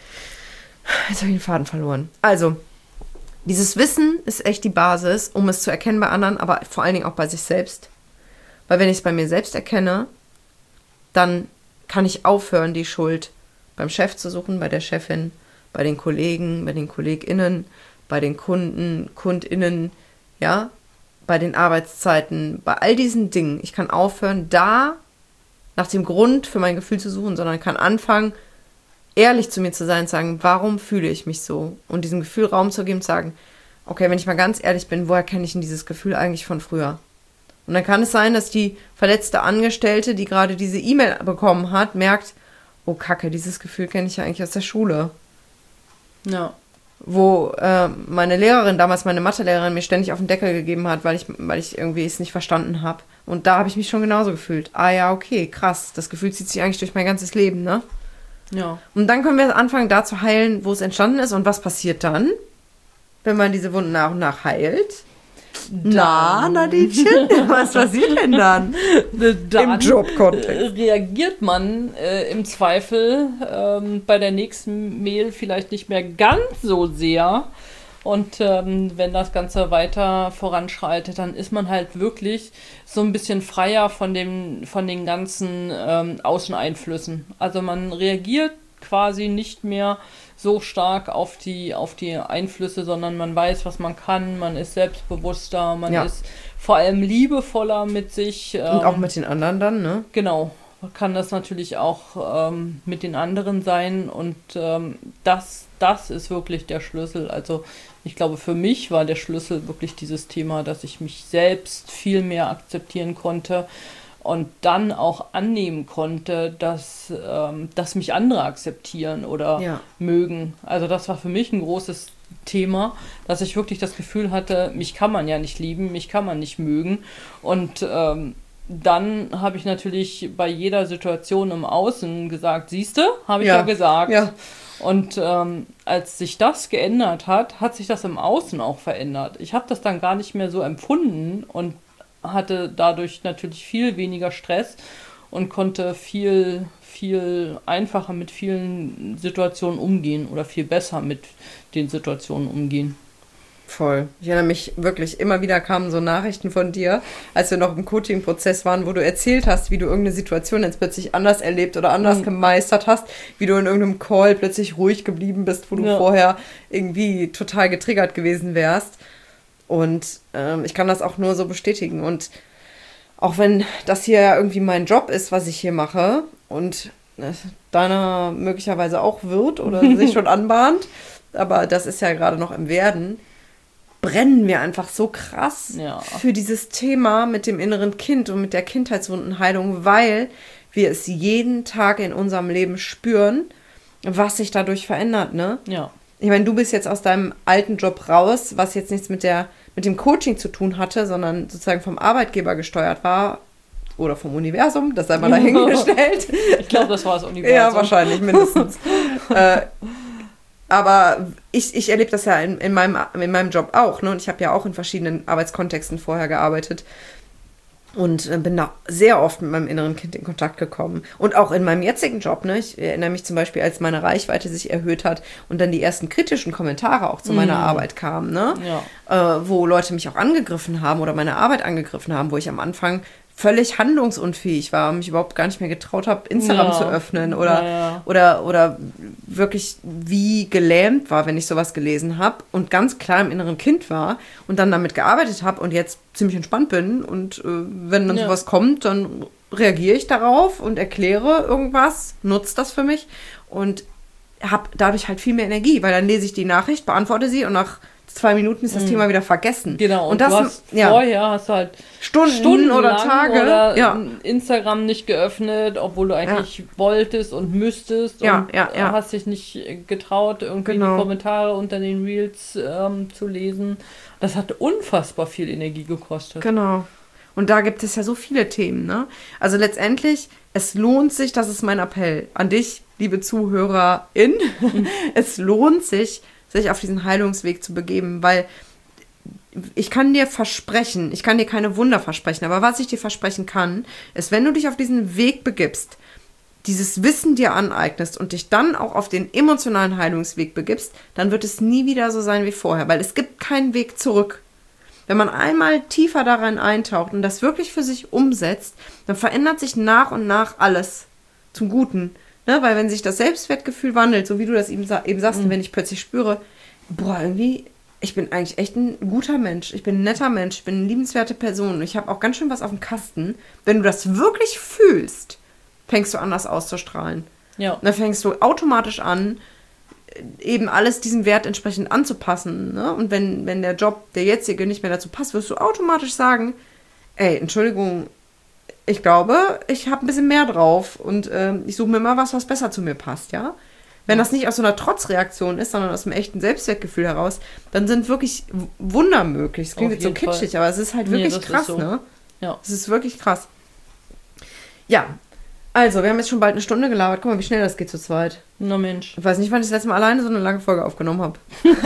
A: Jetzt habe ich den Faden verloren. Also, dieses Wissen ist echt die Basis, um es zu erkennen bei anderen, aber vor allen Dingen auch bei sich selbst. Weil wenn ich es bei mir selbst erkenne, dann kann ich aufhören, die Schuld beim Chef zu suchen, bei der Chefin, bei den Kollegen, bei den KollegInnen, bei den Kunden, KundInnen, ja, bei den Arbeitszeiten, bei all diesen Dingen. Ich kann aufhören, da nach dem Grund für mein Gefühl zu suchen, sondern kann anfangen, ehrlich zu mir zu sein und sagen, warum fühle ich mich so? Und diesem Gefühl Raum zu geben und zu sagen, okay, wenn ich mal ganz ehrlich bin, woher kenne ich denn dieses Gefühl eigentlich von früher? Und dann kann es sein, dass die verletzte Angestellte, die gerade diese E-Mail bekommen hat, merkt, oh Kacke, dieses Gefühl kenne ich ja eigentlich aus der Schule.
B: Ja.
A: Wo äh, meine Lehrerin, damals meine Mathelehrerin, mir ständig auf den Deckel gegeben hat, weil ich, weil ich irgendwie es nicht verstanden habe. Und da habe ich mich schon genauso gefühlt. Ah ja, okay, krass. Das Gefühl zieht sich eigentlich durch mein ganzes Leben, ne?
B: Ja.
A: Und dann können wir anfangen, da zu heilen, wo es entstanden ist. Und was passiert dann, wenn man diese Wunden nach und nach heilt? Na, Nadinchen, was passiert denn dann,
B: dann
A: im Jobkontext?
B: Reagiert man äh, im Zweifel ähm, bei der nächsten Mail vielleicht nicht mehr ganz so sehr. Und ähm, wenn das Ganze weiter voranschreitet, dann ist man halt wirklich so ein bisschen freier von, dem, von den ganzen ähm, Außeneinflüssen. Also man reagiert quasi nicht mehr so stark auf die, auf die Einflüsse, sondern man weiß, was man kann, man ist selbstbewusster, man
A: Ja.
B: ist vor allem liebevoller mit sich. Ähm,
A: Und auch mit den anderen dann, ne?
B: Genau, kann das natürlich auch ähm, mit den anderen sein und ähm, das, das ist wirklich der Schlüssel. Also ich glaube, für mich war der Schlüssel wirklich dieses Thema, dass ich mich selbst viel mehr akzeptieren konnte und dann auch annehmen konnte, dass, ähm, dass mich andere akzeptieren oder
A: Ja.
B: mögen. Also das war für mich ein großes Thema, dass ich wirklich das Gefühl hatte, mich kann man ja nicht lieben, mich kann man nicht mögen. Und ähm, dann habe ich natürlich bei jeder Situation im Außen gesagt, siehste, habe ich ja,
A: Ja.
B: gesagt.
A: Ja.
B: Und ähm, als sich das geändert hat, hat sich das im Außen auch verändert. Ich habe das dann gar nicht mehr so empfunden und hatte dadurch natürlich viel weniger Stress und konnte viel, viel einfacher mit vielen Situationen umgehen oder viel besser mit den Situationen umgehen.
A: Voll. Ich erinnere mich wirklich, immer wieder kamen so Nachrichten von dir, als wir noch im Coaching-Prozess waren, wo du erzählt hast, wie du irgendeine Situation jetzt plötzlich anders erlebt oder anders
B: Mhm.
A: gemeistert hast, wie du in irgendeinem Call plötzlich ruhig geblieben bist, wo du
B: Ja.
A: vorher irgendwie total getriggert gewesen wärst. Und ähm, ich kann das auch nur so bestätigen. Und auch wenn das hier ja irgendwie mein Job ist, was ich hier mache und es deiner möglicherweise auch wird oder sich schon anbahnt, aber das ist ja gerade noch im Werden, brennen wir einfach so krass
B: Ja.
A: für dieses Thema mit dem inneren Kind und mit der Kindheitswundenheilung, weil wir es jeden Tag in unserem Leben spüren, was sich dadurch verändert, ne?
B: Ja.
A: Ich meine, du bist jetzt aus deinem alten Job raus, was jetzt nichts mit der mit dem Coaching zu tun hatte, sondern sozusagen vom Arbeitgeber gesteuert war oder vom Universum, das sei mal dahingestellt.
B: Ich glaube, das war das Universum.
A: Ja, wahrscheinlich, mindestens. äh, aber ich, ich erlebe das ja in, in, meinem, in meinem Job auch, ne? Und ich habe ja auch in verschiedenen Arbeitskontexten vorher gearbeitet und äh, bin da sehr oft mit meinem inneren Kind in Kontakt gekommen. Und auch in meinem jetzigen Job, ne? Ich erinnere mich zum Beispiel, als meine Reichweite sich erhöht hat und dann die ersten kritischen Kommentare auch zu meiner
B: Mm.
A: Arbeit kamen, ne?
B: Ja.
A: Äh, wo Leute mich auch angegriffen haben oder meine Arbeit angegriffen haben, wo ich am Anfang völlig handlungsunfähig war und mich überhaupt gar nicht mehr getraut habe, Instagram
B: Ja.
A: zu öffnen oder,
B: Ja, ja.
A: oder, oder wirklich wie gelähmt war, wenn ich sowas gelesen habe und ganz klar im inneren Kind war und dann damit gearbeitet habe und jetzt ziemlich entspannt bin und äh, wenn dann
B: Ja.
A: sowas kommt, dann reagiere ich darauf und erkläre irgendwas, nutze das für mich und habe dadurch halt viel mehr Energie, weil dann lese ich die Nachricht, beantworte sie und nach zwei Minuten ist das mhm. Thema wieder vergessen.
B: Genau, und,
A: und das,
B: du hast
A: ja.
B: vorher hast du halt
A: Stunden,
B: Stunden
A: oder Tage
B: oder
A: ja.
B: Instagram nicht geöffnet, obwohl du eigentlich ja. wolltest und müsstest
A: ja,
B: und
A: ja, ja.
B: hast dich nicht getraut, irgendwie genau. die Kommentare unter den Reels ähm, zu lesen. Das hat unfassbar viel Energie gekostet.
A: Genau. Und da gibt es ja so viele Themen, ne? Also letztendlich, es lohnt sich, das ist mein Appell an dich, liebe Zuhörerin, mhm. es lohnt sich, sich auf diesen Heilungsweg zu begeben, weil ich kann dir versprechen, ich kann dir keine Wunder versprechen, aber was ich dir versprechen kann, ist, wenn du dich auf diesen Weg begibst, dieses Wissen dir aneignest und dich dann auch auf den emotionalen Heilungsweg begibst, dann wird es nie wieder so sein wie vorher, weil es gibt keinen Weg zurück. Wenn man einmal tiefer darin eintaucht und das wirklich für sich umsetzt, dann verändert sich nach und nach alles zum Guten. Ne? Weil wenn sich das Selbstwertgefühl wandelt, so wie du das eben, eben sagst, mhm. wenn ich plötzlich spüre, boah, irgendwie, ich bin eigentlich echt ein guter Mensch, ich bin ein netter Mensch, ich bin eine liebenswerte Person und ich habe auch ganz schön was auf dem Kasten. Wenn du das wirklich fühlst, fängst du an, das auszustrahlen.
B: Ja.
A: Und dann fängst du automatisch an, eben alles diesem Wert entsprechend anzupassen. Ne? Und wenn, wenn der Job, der jetzige, nicht mehr dazu passt, wirst du automatisch sagen, ey, Entschuldigung, ich glaube, ich habe ein bisschen mehr drauf und ähm, ich suche mir mal was, was besser zu mir passt, ja? Wenn das nicht aus so einer Trotzreaktion ist, sondern aus einem echten Selbstwertgefühl heraus, dann sind wirklich Wunder möglich. Das klingt jetzt so kitschig, Fall. Aber es ist halt wirklich nee, krass, so. ne?
B: Ja.
A: Es ist wirklich krass. Ja, also, wir haben jetzt schon bald eine Stunde gelabert. Guck mal, wie schnell das geht zu zweit.
B: Na Mensch.
A: Ich weiß nicht, wann ich das letzte Mal alleine so eine lange Folge aufgenommen habe.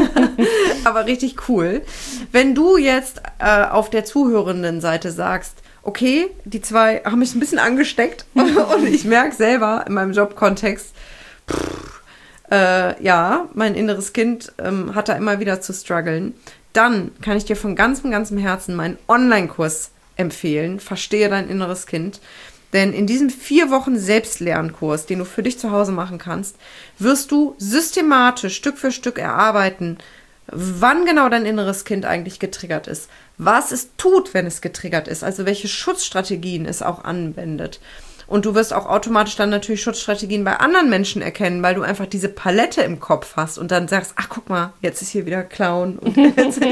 A: Aber richtig cool. Wenn du jetzt äh, auf der zuhörenden Seite sagst, okay, die zwei haben mich ein bisschen angesteckt und ich merke selber in meinem Jobkontext, pff, äh, ja, mein inneres Kind ähm, hat da immer wieder zu strugglen, dann kann ich dir von ganzem, ganzem Herzen meinen Online-Kurs empfehlen. Verstehe dein inneres Kind. Denn in diesem vier Wochen Selbstlernkurs, den du für dich zu Hause machen kannst, wirst du systematisch Stück für Stück erarbeiten, wann genau dein inneres Kind eigentlich getriggert ist, was es tut, wenn es getriggert ist, also welche Schutzstrategien es auch anwendet. Und du wirst auch automatisch dann natürlich Schutzstrategien bei anderen Menschen erkennen, weil du einfach diese Palette im Kopf hast und dann sagst, ach guck mal, jetzt ist hier wieder Clown. Und jetzt,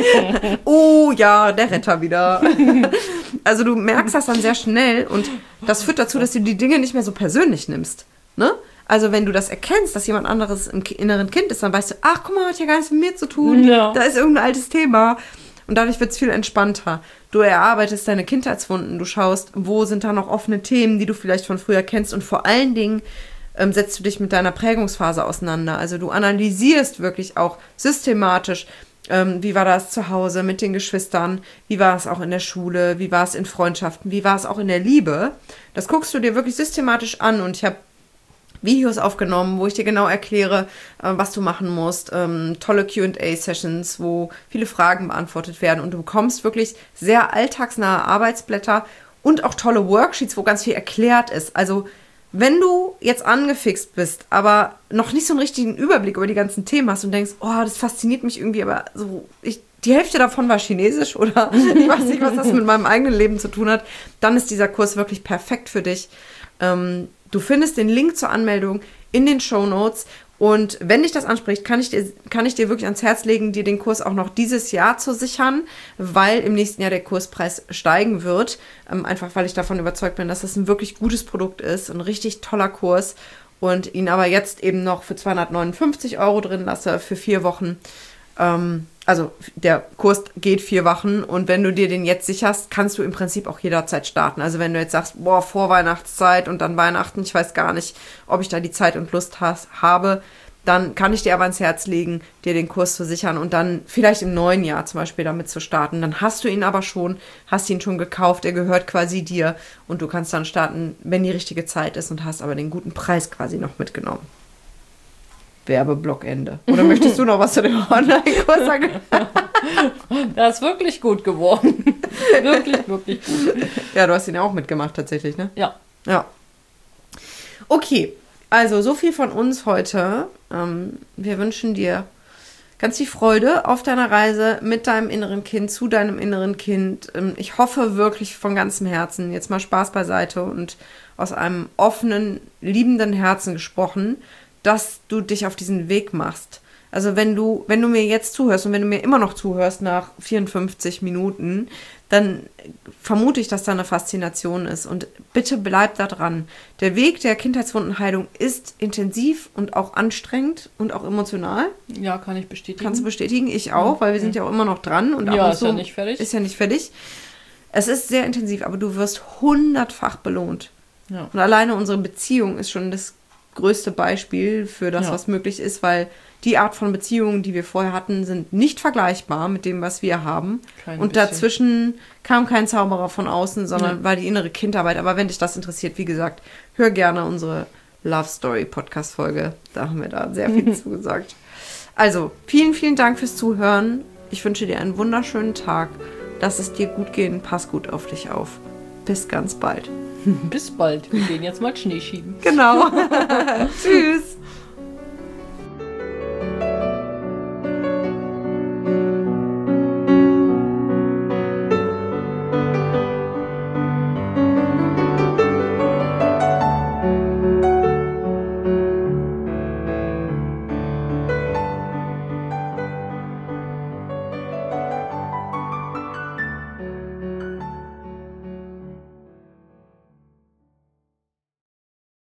A: oh ja, der Retter wieder. Also du merkst das dann sehr schnell und das führt dazu, dass du die Dinge nicht mehr so persönlich nimmst. Ne? Also wenn du das erkennst, dass jemand anderes im inneren Kind ist, dann weißt du, ach guck mal, hat ja gar nichts mit mir zu tun. Ja. Da ist irgendein altes Thema. Und dadurch wird es viel entspannter. Du erarbeitest deine Kindheitswunden, du schaust, wo sind da noch offene Themen, die du vielleicht von früher kennst und vor allen Dingen ähm, setzt du dich mit deiner Prägungsphase auseinander. Also du analysierst wirklich auch systematisch, ähm, wie war das zu Hause mit den Geschwistern, wie war es auch in der Schule, wie war es in Freundschaften, wie war es auch in der Liebe. Das guckst du dir wirklich systematisch an und ich habe Videos aufgenommen, wo ich dir genau erkläre, äh, was du machen musst. Ähm, tolle Q and A-Sessions, wo viele Fragen beantwortet werden und du bekommst wirklich sehr alltagsnahe Arbeitsblätter und auch tolle Worksheets, wo ganz viel erklärt ist. Also wenn du jetzt angefixt bist, aber noch nicht so einen richtigen Überblick über die ganzen Themen hast und denkst, oh, das fasziniert mich irgendwie, aber so ich die Hälfte davon war chinesisch oder ich weiß nicht, was das mit meinem eigenen Leben zu tun hat, dann ist dieser Kurs wirklich perfekt für dich. Ähm, Du findest den Link zur Anmeldung in den Shownotes und wenn dich das anspricht, kann ich dir, kann ich dir wirklich ans Herz legen, dir den Kurs auch noch dieses Jahr zu sichern, weil im nächsten Jahr der Kurspreis steigen wird. Ähm, einfach, weil ich davon überzeugt bin, dass das ein wirklich gutes Produkt ist, ein richtig toller Kurs und ihn aber jetzt eben noch für zweihundertneunundfünfzig Euro drin lasse für vier Wochen. Ähm, also der Kurs geht vier Wochen und wenn du dir den jetzt sicherst, kannst du im Prinzip auch jederzeit starten. Also wenn du jetzt sagst, boah, vor Weihnachtszeit und dann Weihnachten, ich weiß gar nicht, ob ich da die Zeit und Lust has, habe, dann kann ich dir aber ans Herz legen, dir den Kurs zu sichern und dann vielleicht im neuen Jahr zum Beispiel damit zu starten. Dann hast du ihn aber schon, hast ihn schon gekauft, er gehört quasi dir und du kannst dann starten, wenn die richtige Zeit ist und hast aber den guten Preis quasi noch mitgenommen. Werbeblockende. Oder möchtest du noch was zu dem Online-Kurs sagen?
B: Das ist wirklich gut geworden. Wirklich, wirklich gut.
A: Ja, du hast ihn ja auch mitgemacht tatsächlich, ne?
B: Ja.
A: Ja. Okay, also so viel von uns heute. Ähm, wir wünschen dir ganz viel Freude auf deiner Reise mit deinem inneren Kind, zu deinem inneren Kind. Ich hoffe wirklich von ganzem Herzen, jetzt mal Spaß beiseite und aus einem offenen, liebenden Herzen gesprochen, dass du dich auf diesen Weg machst. Also wenn du, wenn du mir jetzt zuhörst und wenn du mir immer noch zuhörst nach vierundfünfzig Minuten, dann vermute ich, dass da eine Faszination ist. Und bitte bleib da dran. Der Weg der Kindheitswundenheilung ist intensiv und auch anstrengend und auch emotional.
B: Ja, kann ich bestätigen.
A: Kannst du bestätigen? Ich auch, weil wir sind ja auch immer noch dran. Und
B: ja,
A: ab und
B: ist
A: so
B: ja nicht fertig.
A: Ist ja nicht fertig. Es ist sehr intensiv, aber du wirst hundertfach belohnt.
B: Ja.
A: Und alleine unsere Beziehung ist schon das größte Beispiel für das,
B: ja.
A: was möglich ist, weil die Art von Beziehungen, die wir vorher hatten, sind nicht vergleichbar mit dem, was wir haben. Kein und bisschen. Dazwischen kam kein Zauberer von außen, sondern ja. war die innere Kindarbeit. Aber wenn dich das interessiert, wie gesagt, hör gerne unsere Love Story Podcast Folge. Da haben wir da sehr viel zugesagt. Also, vielen, vielen Dank fürs Zuhören. Ich wünsche dir einen wunderschönen Tag. Lass es dir gut gehen. Pass gut auf dich auf. Bis ganz bald.
B: Bis bald. Wir gehen jetzt mal Schnee schieben.
A: Genau. Tschüss.